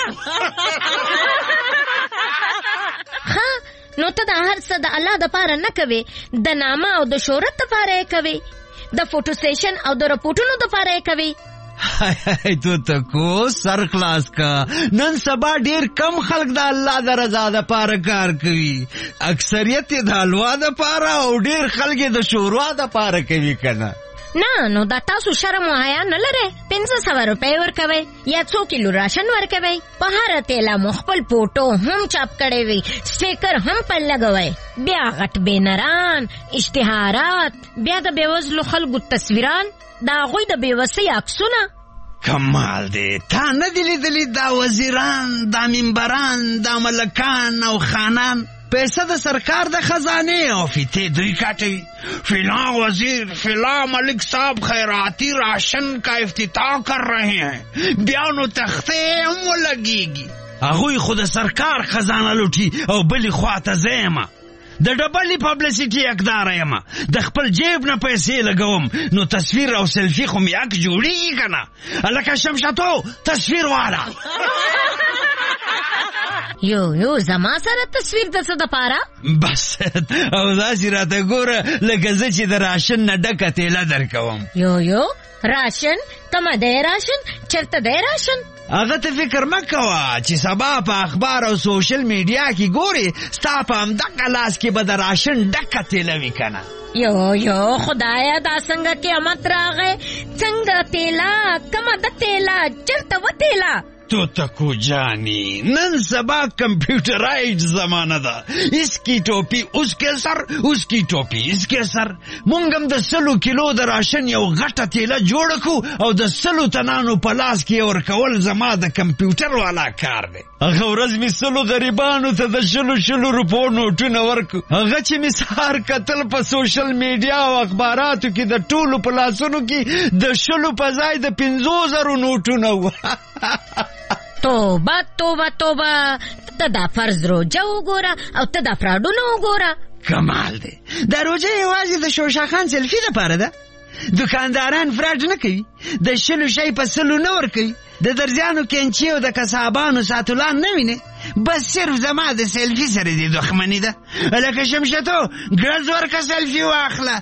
ها نو ته د هر څه د الله د پاره نه کوي، د نامه او د شهرت د پاره کوي، د فوټو سیشن او د رپورټونو د پاره کوي. تو تکو سر خلاص کا، نن سبا ډیر کم خلق د الله د رضا د پاره کار کوي، اکثریت د حلوا د پاره او ډیر خلک د شوروا د پاره کوي کنه. نه نو دا تاسو شرم او حیا نه لره. پنځه سوه روپۍ ورکوي یا څو کیلو راشن ورکوي، په هر تیله مو خپل فوټو هم چاپ کړی وي، سټیکر هم په لګوي، بیا غټ بینران، اشتهارات، بیا د بېوزلو خلکو تصویران، د هغوی د بېوسۍ عکسونه. کمال دی، تا نه دي لیدلي دا وزیران، دا منبران، دا ملکان او خانان پیسه د سرکار د خزانه او فیته دوی کاټوي. فلاں وزیر، فلاں ملک صاحب خیراتی راشن کا افتتاح کر رہے ہیں، بیانو تخته هم لگیږي. هغوی خود سرکار خزانه لوټي او بلی خواته زیمه د ډبلې پبلسټي حقدار یم، د خپل جیب نه پیسې لګوم، نو تصویر او سلفي خو مې یک جوړیږي کنه. الکه شمشتو تصویر والا. یو یو زما سره تصویر د څه دپاره؟ بس او داسې راته ګوره لکه زه چې د راشن نه ډکه تیله درکوم. یو یو راشن؟ کومه دی راشن؟ چېرته دی راشن؟ هغه ته فکر مه کوه چې سبا په اخبار او سوشل میډیا کې ګورې، ستا په همدغه لاس کې به د راشن ډکه تیله وي که نه. یو یو خدایا دا څنګه قیامت راغی څنګه تیلا کمه د تیلا چرته و تیلا تو تکو جانی نن سبا کمپیوٹرائز زمانہ دا اس کی ٹوپی اس کے سر اس کی ٹوپی اس کے سر مونږم د سلو کیلو د راشن یو غټه تیله جوړ کو او د سلو تنانو پلاس کې ور کول زما د کمپیوټر والا کار دی هغه ورځ می سلو غریبانو ته د شلو شلو روپو نوټونه ورکو هغه چې می سهار کتل په سوشل میډیا او اخباراتو کې د ټولو پلاسونو کې د شلو په ځای د پنځو زرو نوټونه و توبه توبه توبه ته دا فرض روجه وګوره او ته دا فراډونه وګوره کمال دی دا روجه یوازې د شوشاخان سیلفي لپاره ده دکانداران فراډ نه کوي د شلو شی په سلو نه ورکوي د درزیانو کینچي او د کسابانو ساتولان نه ویني بس صرف زما د سیلفي سره دی دښمني ده لکه شمشتو ګرز ورکه سیلفي واخله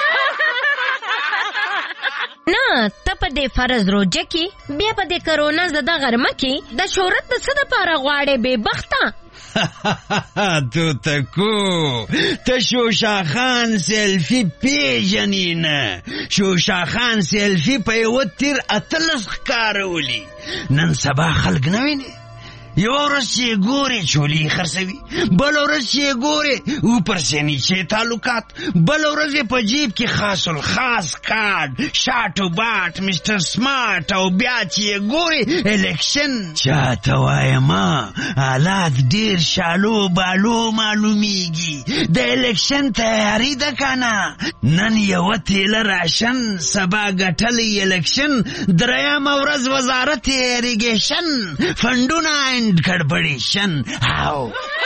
نه ته په دې فرض روجه کې بیا په دې کرونا زده غرمه کې د شهرت د څه دپاره غواړې بې بخته تو تکو ته شوشاخان سیلفي پیژنې نه شوشاخان سیلفي په یوه تیر اتلس ښکارولي نن سبا خلک نه ویني یو ورځ چې ګورې چولې خرڅوي بل ورځ چې ګورې اوپر سے نیچے تعلقات بل ورځ یې په جیب کې خاص الخاص کارډ شاټ و باټ مسټر سمارټ او بیا چې یې ګورې الیکشن چاته وایما حالات ډېر شالو بالو معلومیږي د الیکشن تیاری ده کنه نن یوه تیله راشن سبا ګټلی الیکشن درېیمه ورځ وزارت اریګیشن فنډونه گڑبڑیشن آو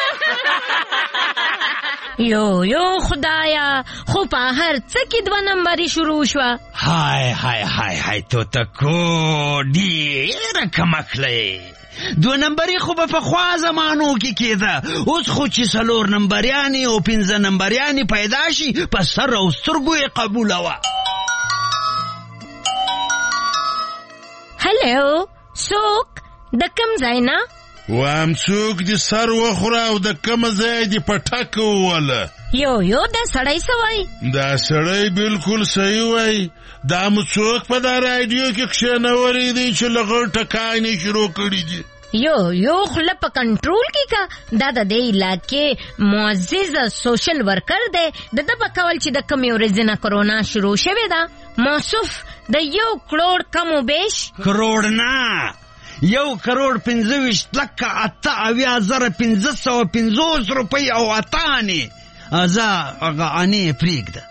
یو یو خدایا خو په هر څه کې دوه نمبري شروع شوه های های های های تو تکو ډېره کمکله دو نمبري خو به پخوا زمانو کې کېده اوس خو چې څلور نمبریانې او پنځه نمبریانې پیدا شي په سر او سترګو یې قبولوه هلو څوک د کوم ځای نه وام څوک دې سر وخوره او د کومه ځای دې پټک ووله یو یو دا سړی څه وایي دا سړی بالکل صحیح وایي دا مو څوک په دا رادیو کې کښېنولی دی چې له غټه کانې شروع کړي دي یو یو خوله په کنټرول کې کا دا د دې علاقې معزز سوشل ورکر دی د ده په کول چې د کمې ورځې نه کرونا شروع شوې ده موصوف د یو کروڑ کم و بیش کروڑ نه یو کروڑ پنځه ویشت لکه اته اویا زره پنځه سوه پنځوس روپۍ او اته انې زه هغه انې پرېږده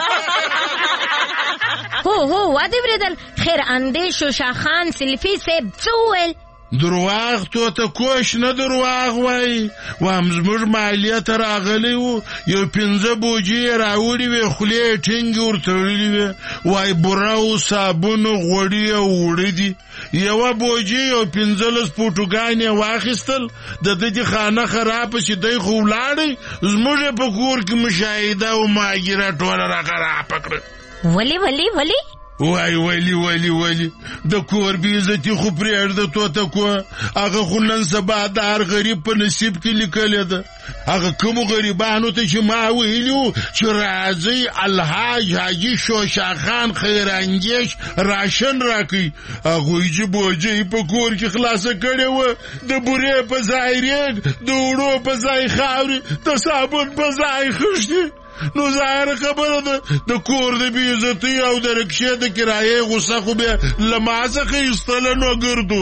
هو هو وادې اورېدل خیر اندې شوشاخان سلفي صاحب څه وویل درواغ تو ته کوش نه درواغ وای وام زموږ مالیه ته راغلی وو یو پنځه بوجې یې راوړي وې خولې ټینګې ورتړلې وې وای بوره او صابون غوړي او اوړه دي یوه بوجې یو پنځلس پوټوګان یې واخیستل د ده دې خانه خرابه چې دی خو ولاړی زموږ یې په کور کې مشاهده او مهاجره ټوله را خرابه کړه ولې ولې ولې وای ولی ولی ولی د کور بې عزتي خو پرېږده توته کو هغه خو نن سبا د هر غریب په نصیب کې لیکلې ده هغه کومو غریبانو ته چې ما ویلي وو چې راځئ الحاج حاجي شوشاخان خیرانګیش راشن راکوي هغوی چې بوجۍ په کور کې خلاصه کړې وه د بورې په ځای ریګ د اوړو په ځای خاورې د صابون په ځای خښتې نو ظاهره خبره ده د کور د بې عزتۍ او د رکشې د کرایې غوسه خو بیا له ما څخه ایستله نو ګردو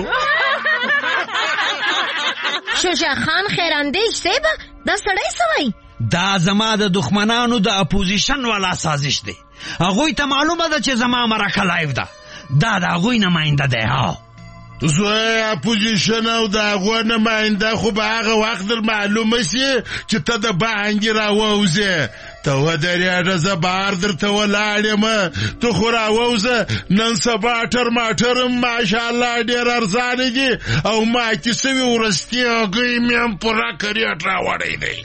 شوشاخان خیراندیش صاحب دا سړی څه وایي دا زما د دښمنانو د اپوزیشن والا سازش دی هغوی ته معلومه ده چې زما مرکه لایف ده دا د هغوی نماینده دی ها زه اپوزیشن او د هغو نماینده خو به هغه وخت در معلومه شي چې ته د بانګې راووځې ته ودرېږه زه بهر درته ولاړ یم ته خو راووځه نن سبا ټرماټر ماشاءالله ډېر ارزانه دي او ماتې سوي وروستي هګۍ مې هم پوره کریټ راوړی دی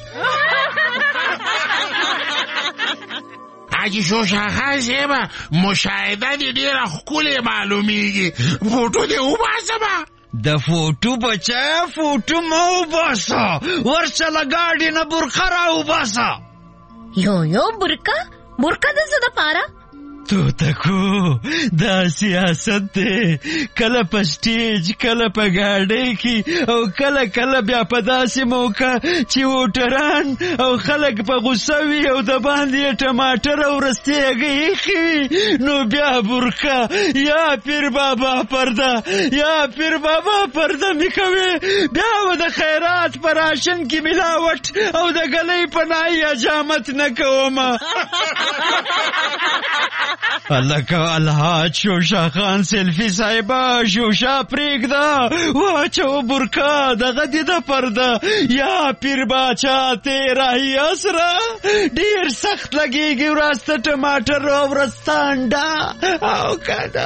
حاجي شوشاخان صاحب مشاهده دې ډېره ښکلې معلومیږي فوټو دې وباسمه د فوټو بچه فوټو مه وباسه ورشه له ګاډي نه برخه را وباسه یو یو برکه برکه د څه دپاره؟ تو تکو دا سیاست دی، کله په سټیج کله په گاډۍ کې او کله کله بیا په داسې موقع چې ووټران او خلک په غوسه وي او د باندې ټماټر او رستې هګۍ ایښې وي، نو بیا برکه یا پیر بابا پرده یا پیر بابا پرده می کوي، بیا و د خیرات په راشن کې ملاوټ او د ګلۍ په نای حجامت نه کومه. الکه الحاج شوشا خان سیلفی صاحبه شوشا پریږده واچو برکه دغه دې د پرده یا پیر باچا تیرا هی اسره ډیر سخت لګیږي وراسته ټماټر او وراسته انډا او کدا.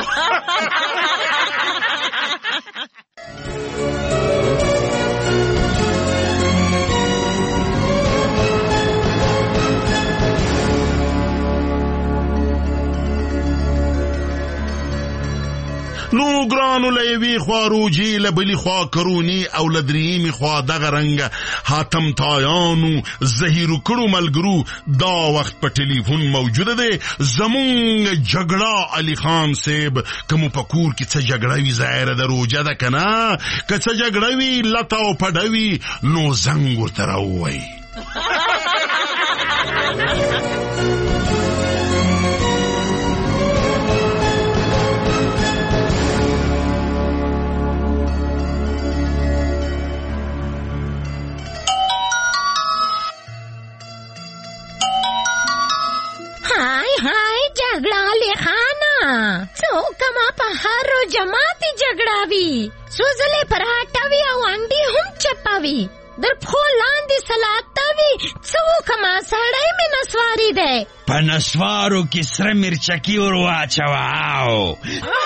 نو ګرانو له یوې خوا روجې له بلې خوا کرونې او له درېیمې خوا دغه رنګه حاتم تایانو زهیرو کړو ملګرو دا وخت په ټلیفون موجوده دی. زمونږ جګړه علي خان صاحب که مو په کور کې څه جګړه وي ظاهره د روجه ده که نه، که څه جګړه وي لته او پډه وي نو زنګ ورته راووایي. جماعتي جګړه وي، سوزلې پراټه وي او انډي هم چپاوي، در پښو لاندې سلاته وي، څه وکړمه سړی مې نسواري دی. په نسوارو کې سره مرچکي ور واچوه.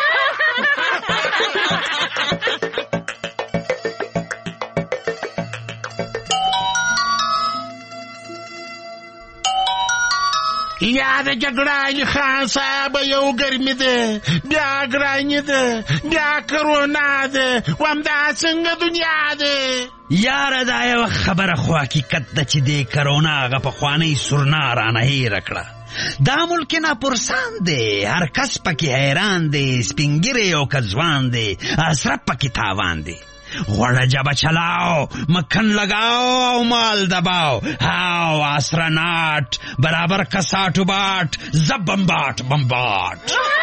یا د جګړه علي خان صاحب یو ګرمي ده، بیا ګراني ده، بیا کرونا ده، وامدا څنګه دنیا ده. یاره دا یو خبره خو حقیقت ده چې د کرونا هغه پخوانۍ سورنا رانه هېره کړه. دا ملک ناپرسان دی، هر کس پکې حیران دی، سپینګیری او که ځوان دی، اصرف پکې تاوان دی. غوړه جبه چلاو، مکن لگاو او مال دباو، هاو آسراناٹ برابر کساٹو باٹ زب بمباٹ بمباٹ.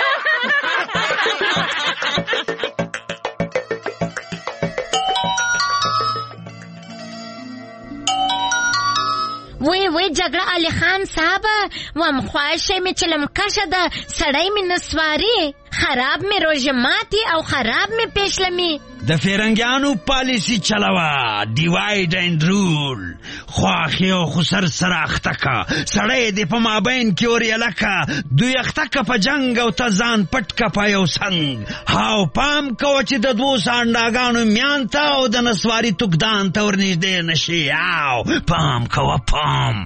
وی وی جګړه علي خان صاحب وم خواهشه می چلم کشه ده سړی می نسواري، خراب می روژه ماتی او خراب می پیشلمی. د فیرنګیانو پالیسی چلوه، ډیوایډ اینډ رول، خواخې او خسر سره اخته که، سړی دې په مابین کې وریاله که، دوی اخته که په جنګ او ته ځان پټ که په یو سنګ. هاو پام کوه چې د دوو سانډاګانو میان ته او د نسواري توکدان ته ورنږدې نشي. هاو پام کوه پام.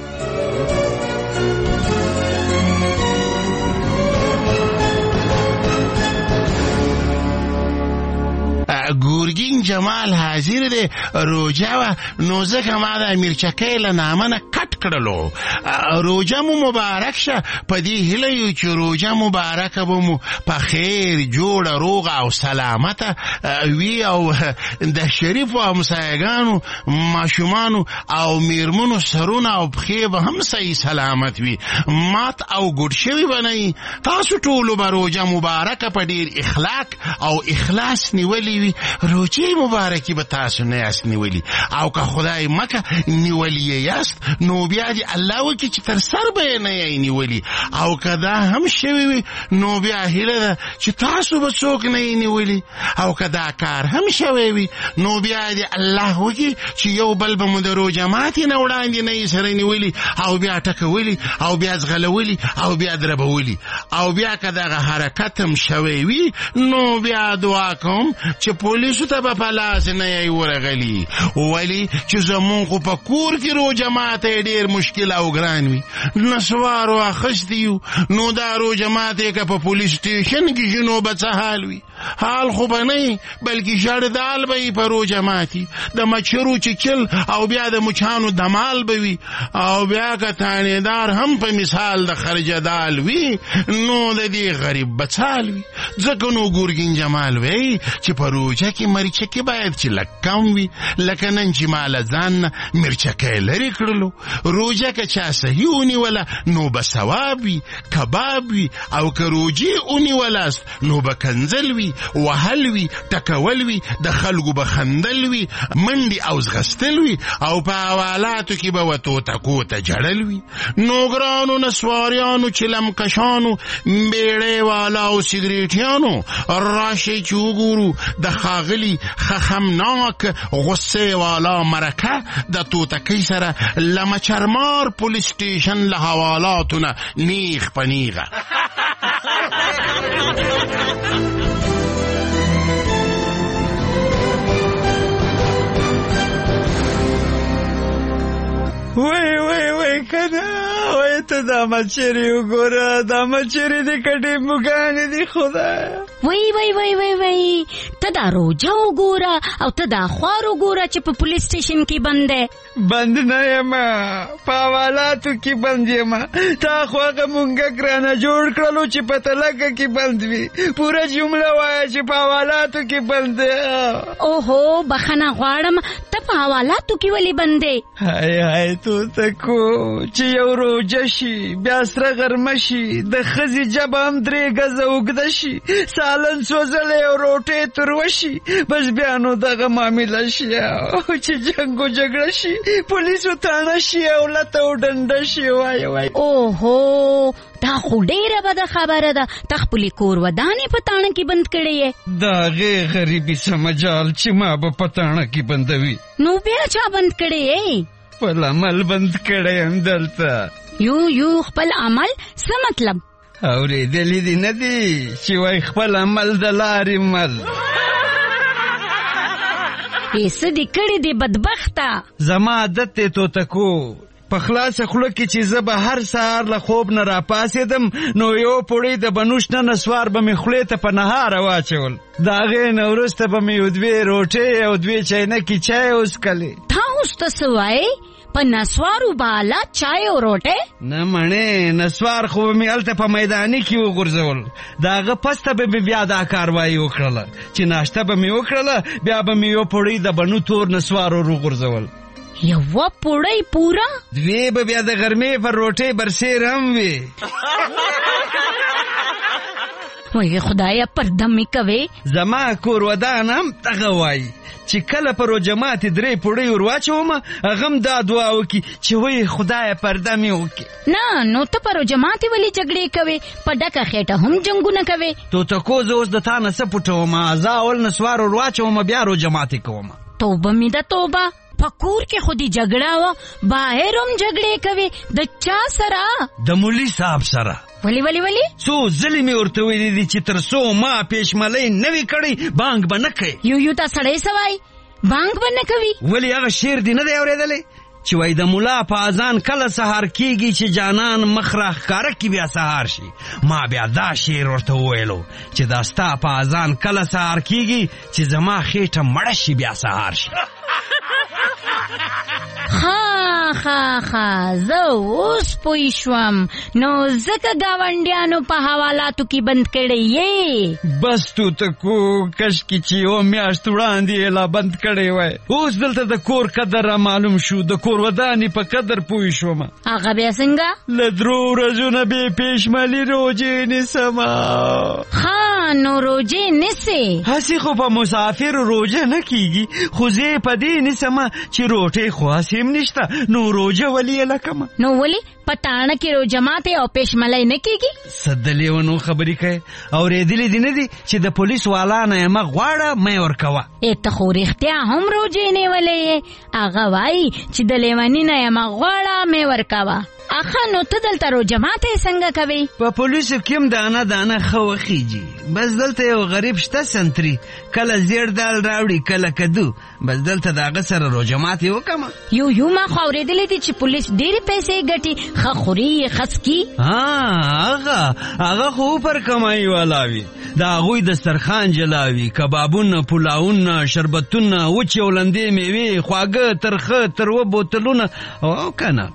ګورګین جمال حاضر دی، روجه وه نو ځکه ما د میرچکۍ له نامه نه کټ کړلو. روجه مو مبارک شه، په دې هیله یو چې روجه مبارکه به مو په خیر جوړه روغه او سلامته وي او د شریفو همسایګانو ماشومانو او میرمنو سرونه او پښې به هم صحیح سلامت وي، مات او ګډ شوي به نه وي. تاسو ټولو به روجه مبارکه په ډېر اخلاق او اخلاص نیولې وي. روجې مبارکي به تاسو نه یاست نیولي، او که خدای مکه نیولي یاست نو بیا دې الله وکړي چې تر سر به یې نه یې نیولي، او که دا هم شوي وي نو بیا هیله ده چې تاسو به څوک نه یې نیولي، او که دا کار هم شوی وي نو بیا دې الله وکړي چې یو بل به مو د روژه ماتې نه وړاندې نه یې سره نیولي او بیا ټکولي او بیا ځغلولي او بیا دربولي، او بیا که دغه حرکت هم شوی وي نو بیا دعا کوم چې پولیسو ته به په لاس نه یې ورغلي، ولې چې زمونږ خو په کور کې روژه ماتی ډېر ډیر مشکل او ګران وي. نسوارو اخیستی یو نو دا روژه ماتې که په پولیس سټیشن کې شي نو به څه حال وي؟ حال خو به نه بلکې شړدال به وي په روژه ماتې، د مچرو چیچل او بیا د مچانو دمال به وي، او بیا که تانیدار هم په مثال د خرجدال وي نو د دې غریب بچال وي. ځکه نو ګورګین جمال وی چې په روژه کې مرچکې باید چې لږ کم وي، لکه نن چې ما له ځان نه مرچکۍ لرې کړلو. روژه که چا صحیح ونیوله نو به ثواب وي، کباب وي، او که روجې ونیولاست نو به کنځل وي، وهل وي، ټکول وي، د خلکو به خندل وي، منډې او ځغستل وي، او په حوالاتو کې به وتوته کوته جړل وي. نو ګرانو نسواریانو، چلمکشانو، بیړۍ والا او سګریټیانو، راشئ چې وګورو د ښاغلي خخمناک غصې والا مرکه د توتکۍ سره له مچرمار پولیس سټیشن له حوالاتو نه نیغ په نیغه. وای وای وای کنه وای ته دا مچری وګوره، دا مچری دې کټې مګانې دي خدای. وای وای وای وای وای ته دا روجه وګوره او ته دا خوار وګوره چې په پولیس سټیشن کې بند دی. بند نه یم، په حوالاتو کې بند یم. تا خو هغه مونږه ګرانه جوړ کړلو چې په تلکه کې بند وي. پوره جمله وایه چې په حوالاتو کې بند دی. اوهو بخښنه غواړم، ته په حوالاتو کې ولې بند دی؟ هاي هاي تو تکو چې یو روجه شي بیا سره غرمه شي، د ښځې جبه هم درې ګزه اوږده شي، سالن سوځلی او روټۍ تروه شي، بس بیا نو دغه معامله شي چې جنګ و جګړه شي، پولیسو تاڼه شي او لته او ډنډه شي. وای وای اوهو دا خو ډېره بده خبره ده، ته خپلې کور ودانې په تاڼه کې بند کړی یې. د هغې غریبي څه مجال چې ما به په تاڼه کې بندوي. نو بیا چا بند کړی یې؟ خپل عمل بند کړی یم دلته. یو یو خپل عمل څه مطلب؟ اورېدلي دي نه دي چې وای خپل عمل د لارې مل. یې څه دې کړي دي بدبخته؟ زما عادت دی توتکو، په خلاصه خوله کې چې زه به هر سهار له خوب نه راپاڅېدم نو یو پوړی د بنوش نه نسوار به مې خولې ته په نهاره واچول، د هغې نه وروسته به مې یو دوې روټۍ او دوې چاینکې چای وڅکلې. تا اوس ته څه وایې؟ په نسوارو به اله چای او روټۍ؟ نه مڼې، نسوار خو به مې هلته په میداني کې وغورځول، د هغه پسته به مې بیا دا کاروایي وکړله چې ناشته به مې وکړله، بیا به مې یو پوړی د بنو تور نسوار ور وغورځول. یوه پوړی پوره؟ دوی به بیا د غرمې پر روټۍ برسیر هم وي. وای خدایه پرده مې کوې. زما کور ودان هم دغه وایي چې کله په روژه ماتې درې پوړۍ ور واچوم هغه هم دا دعا وکړي چې وایي خدایه پرده مې وکړي. نه نو ته په روژه ماتې ولې جګړې کوې؟ په ډکه خېټه هم جنګونه کوې. توتکو زه اوس د تا نه څه پټوم؟ زه اول نسوار ور واچوم بیا روژه ماتې کوم. توبه مې ده توبه، په کور کې خو دې جګړه وه، بهر هم جګړې کوې. د چا سره؟ د مولي صاحب سره. ولی ولی ولی؟ څو ځلې مې ورته ویلي دي چې تر څو ما پېشملۍ نه وي کړی بانک به نه کوي. یو یو تا سړی څه وایي؟ بانک به نه کوي؟ ولې هغه شعر دې نه دی اورېدلی چې وایي د ملا په اذان کله سهار کېږي چې جانان مخ راښکاره کړي بیا سهار شي. ما بیا دا شعر ورته وویلو چې دا ستا په اذان کله سهار کېږي چې زما خېټه مړه شي بیا سهار شي. ها ها ها زه اوس پوه شوم، نو ځکه ګاونډیانو په حوالاتو کې بند کړی یې. بس توتکو کشکې چې یوه میاشت وړاندې یې لا بند کړی وای. اوس دلته د کور قدر را معلوم شو، د کور ودانې په قدر پوه شوم. هغه بیا څنګه؟ له درو ورځو نه بې پېشملي روجې نیسمه. ها نو روجې نیسې؟ هسې خو په مسافرو روجه نه کېږي، خو زه یې په دې نیسمه چې روټۍ خو هسې هم نشته، نو روجه ولې یې لکمه. نو ولې په تاڼه کې روژه ماتې او پېشملۍ نه کېږي؟ څه د لیونو خبرې کوې؟ اورېدلي دي نه دي چې د پولیس والا نه یې مه غواړه مه یې ورکوه. ای ته خو رښتیا هم روجې نیولې یې. هغه وایي چې د لیوني نه یې مه غواړه مه یې ورکوه. اخا نو ته دلته روژه ماتی څنګه کوي؟ په پولیسو کې هم دانه دانه ښه وخیږي. بس دلته یو غریب شته سنتري، کله زیړ دال راوړي کله کدو، بس دلته د هغه سره روژه ماتې وکړمه. یو یو ما خو اورېدلی دي چې پولیس ډېرې پیسې ګټي، ښه خوري یې ښه څکي. هغه هغه خو پر کمایي والا وي، د هغوی دسترخوان جلاوي، کبابونه، پلاونه، شربتونه، وچې او لندې میوې، خواږه ترخه تروه بوتلونه او که نه.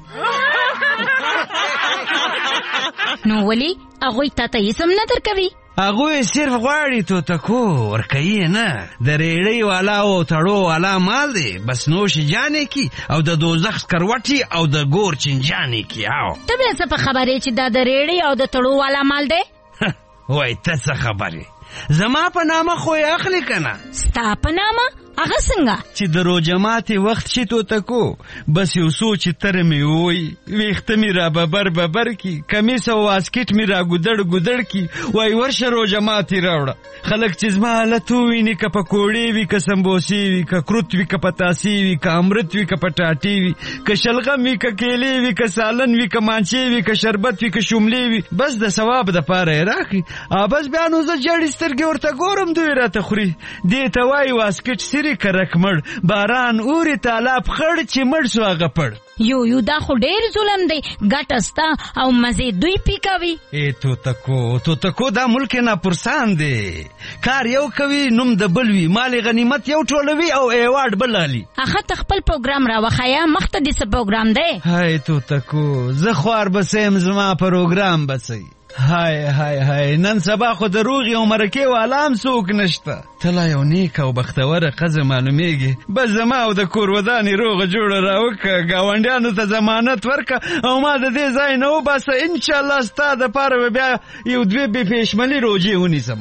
نو ولې هغوی تا ته هېڅ هم نه درکوي؟ هغوی صرف غواړي توتکو ورکوي نه، د ریړۍ والا او تړو والا مال دی، بس نوش جانې کی او د دوزخ سکروټي او د ګور چنجانې کی. او ته بیا څه په خبرې چې دا د ریړۍ او د تړو والا مال دی؟ وای ته څه خبرې، زما په نامه خو یې اخلي که نه؟ ستا په نامه؟ هغه څنګه چې د روژه ماتې وخت شي توتکو، بس یو څو چې تره مې ووي، ویښته مې را ببر ببر کی، کمیس او واسکټ مې را ګودړ ګودړ کی، وای ورشه روژه ماتې راوړه. خلک چې زما حالت وویني، که پکوړې وي که سمبوسې وي که کروت وي که پتاسې وي که امرت وي که پټاټې وي که شلغم وي که کیلې وي که سالن وي که مانچې وي که شربت وي که شوملې وي، بس د ثواب دپاره یې راکړي. بس بیا نو زه جړې سترګې ورته ګورم، دوی راته خوري. دې ته وایي واسکټ سري کرک مړ، باران اوري تالاب خړ چې مړ سو هغه پړ. یو یو دا خو ډېر ظلم دی، ګټه ستا او مزې دوی پی کوي. ای توتکو توتکو دا ملک ناپرسان دی، کار یو کوي نوم د بل وي، مال غنیمت یو ټولوي او ایوارډ بل علي. اخه ته خپل پروګرام را وښیه، مخته دې څه پروګرام دی؟ هاي توتکو زه خوار بسیم، زما پروګرام بسئ. هاي هاي هاي نن سبا خو د روغې او مرکې والا هم څوک نشته. ته لا یو نیک او بختوره ښځه معلومیږي، بس زما او د کور ودانې روغه جوړه راوکړه، ګاونډیانو ته ضمانت ورکړه او ما د دې ځای نه وباسه. انشاءالله ستا دپاره به بیا یو دوې بې پېشملي روژې ونیسم.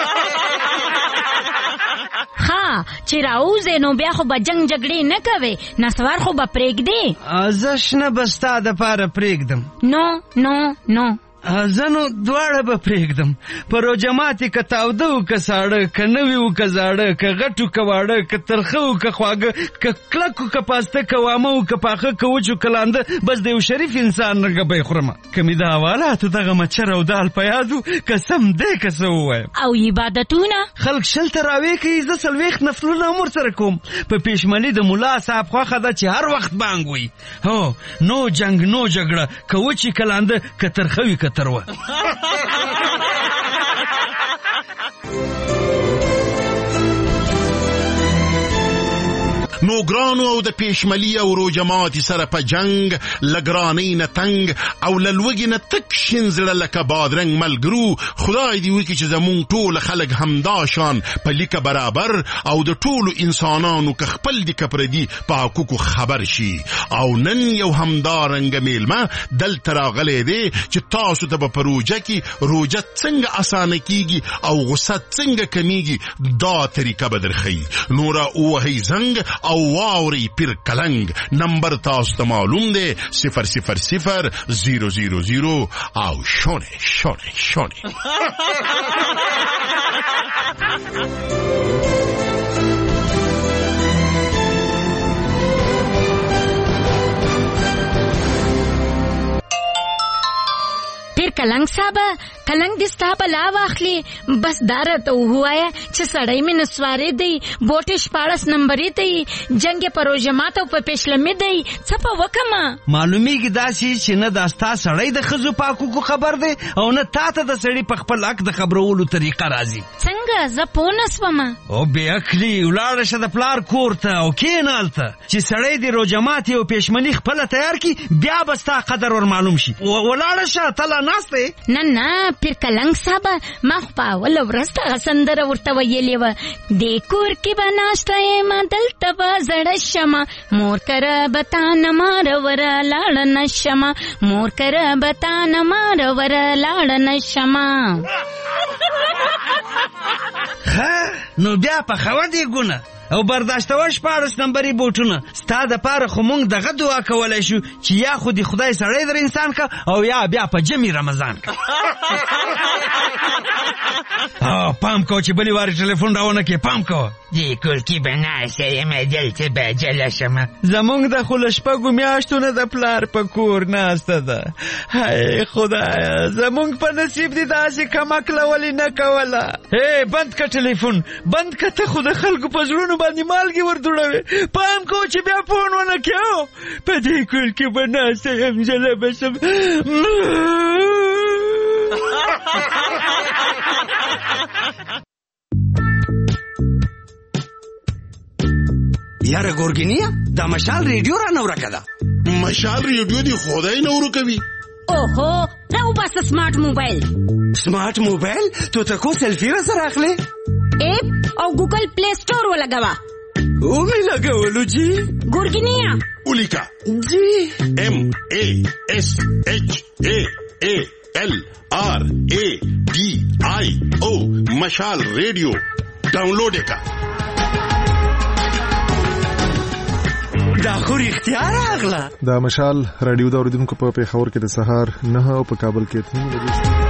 ها چې راوځې نو بیا خو به جنګ جګړې نه کوې، نسوار خو به پرېږدې؟ زه شنه به ستا دپاره پرېږدم. نو نو نو زه نو دواړه به پرېږدم، په روژه ماتې که تاوده و که ساړه، که نوي و که زاړه، که غټ و که واړه، که ترخه و که خواږه، که کلک و که پاسته، که وامه و که پاخه، که وچ و که لانده، بس د یو شریف انسان رګه به یې خورمه. که مې د حوالاتو دغه مچر او دال په یاد و، قسم دی که څه ووایم. او عبادتونه خلک شل تراویح کوي، زه څلوېښت نفلونه هم ورسره کوم. په پېشملي د ملا صاحب خوښه ده چې هر وخت بانګ وي. هو نو جنګ نو جګړه، که وچې که لانده، که ترخه وي که تروه. نو ګرانو او د پیشملي او روژه ماتې سره په جنګ، له ګرانۍ نه تنګ او له لوږې نه تک شین زړه لکه بادرنګ ملګرو، خدای دې وکړي چې زمونږ ټول خلک همدا شان په لیکه برابر او د ټولو انسانانو که خپل دي که پردي په حقوقو خبر شي. او نن یو همدارنګه میلمه دلته راغلی دی چې تاسو ته به په روژه کې روژه څنګه اسانه کیږي او غصه څنګه کمیږي دا طریقه به درښیي. نو را ووهئ زنګ او واوري پیر کلنګ. نمبر تاسو ته معلوم دی صفر صفر صفر زیرو زیرو زیرو او شونه شونه شونه. پیر کلنګ صاحب، کلنګ دې ستا په لا واخلي، بس دا راته ووایه چې سړی مې نسوارې دی، بوټې شپاړس نمبرې دی، جنګ یې په روژه ماته او په پیشلمې دی، څه په وکړمه؟ معلومیږي داسې چې نه دا ستا سړی د ښځو په حقوقو خبر دی او نه تا ته د سړي په خپل حق د خبرولو طریقه راځي. څنګه؟ زه پوه نه سومه. او بې عقلي ولاړه شه د پلار کور ته او کښېنه هلته چې سړی د روژه ماتې او پیشمني خپله تیار کړي، بیا به ستا قدر ور معلوم شي. ولاړه شه ته ناست دی. نه نه پیر کلنګ صاحب، ما خو په اوله ورځ دغه سندره ورته ویلې وه، دې کور کې به ناشته یم دلته به زړه شمه، مور کره به تا نه ماره وره لاړه نه شمه، مور کره به تا نه ماره وره لاړه نه شمه. ښه نو بیا پخوه دې ګونه او برداشتوه شپاړس نمبري بوټونه ستا دپاره خو موږ دغه دعا کولی شو چې یا خو د خدای سړی در انسان که او یا بیا په جمع رمضان که پام کو چې بلې وارې ټلیفون راونه کې پام کو دې کلکي به ناسته یم دلته به جله شمه زمونږ د خو له شپږو میاشتو نه د پلار په کور ناسته ده هی خدایه زمونږ په نصیب دې داسې کمکله ولې نه کوله هی بند که ټلیفون بند که ته خو د خلکو په زړونو باندې مالګې وردوړوې پام کو چې بیا فون ونه کړو په دې کلکي به ناسته یم جله به شم یاره ګورګینیا دا مشال ریډیو را نه ورکه ده مشال ریډیو دی خدای نه ورکوي اوهو راو بس سمارټ موبایل سمارټ موبایل تو ته کو سلفي را سره اخلي اپ او ګوګل پلی سٹور ولګوا او می لګولو جی ګورګینیا ولیکا جی ام ا اس اچ ا ا ال آر ا D I او مشال ریډیو ډاونلوډ کا دا خو اختیار اغلا دا مشال رادیو دا اوریدونکو په پیښور کې د سهار نه او په کابل کې اته بجې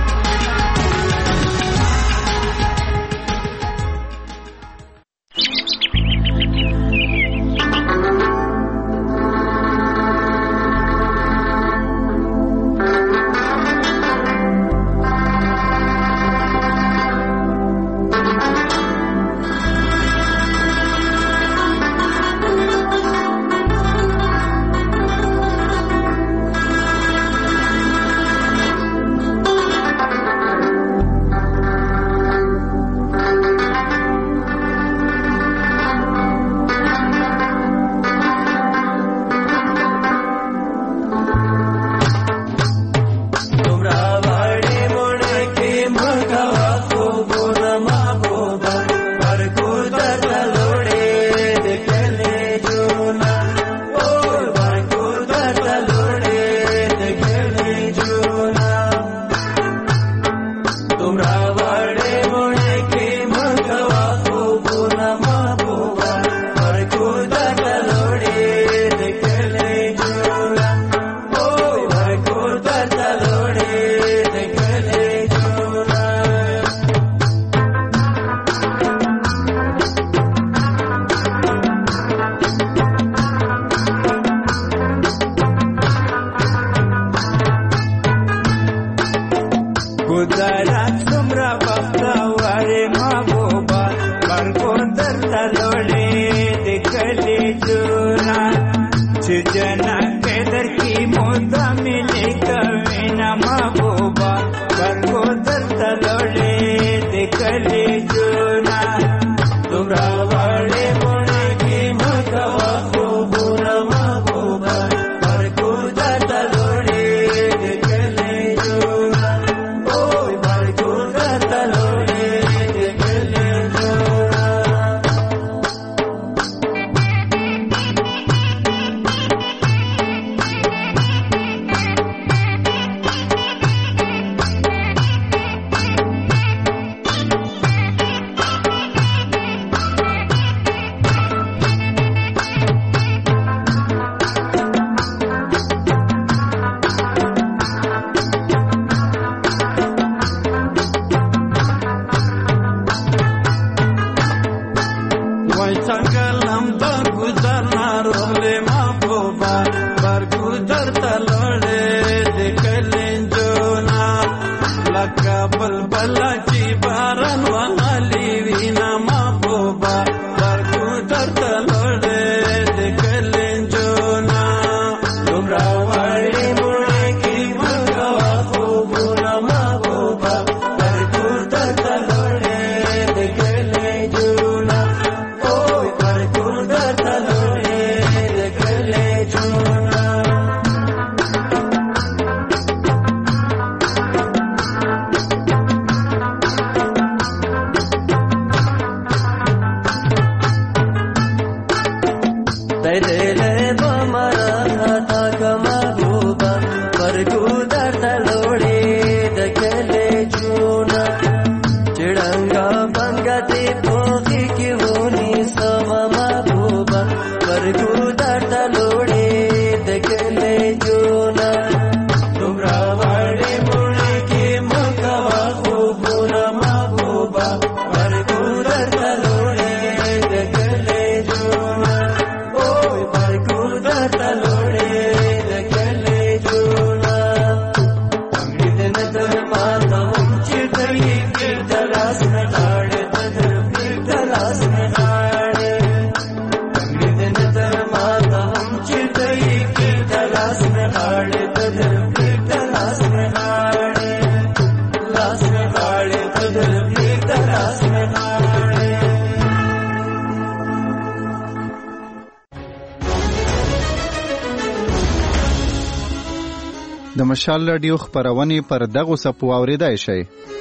د مشال رادیو خپرونې پر دغو څپو اورېدای شئ.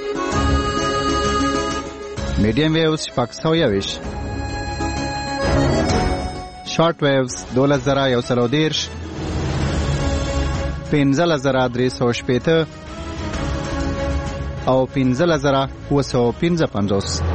میډیم ویوز شپږ سوه یوویشت، شارټ ویوز دولس زره یو سل او دېرش، پنځلس زره درې سوه شپېته او پنځلس زره اووه سوه پنځه پنځوس.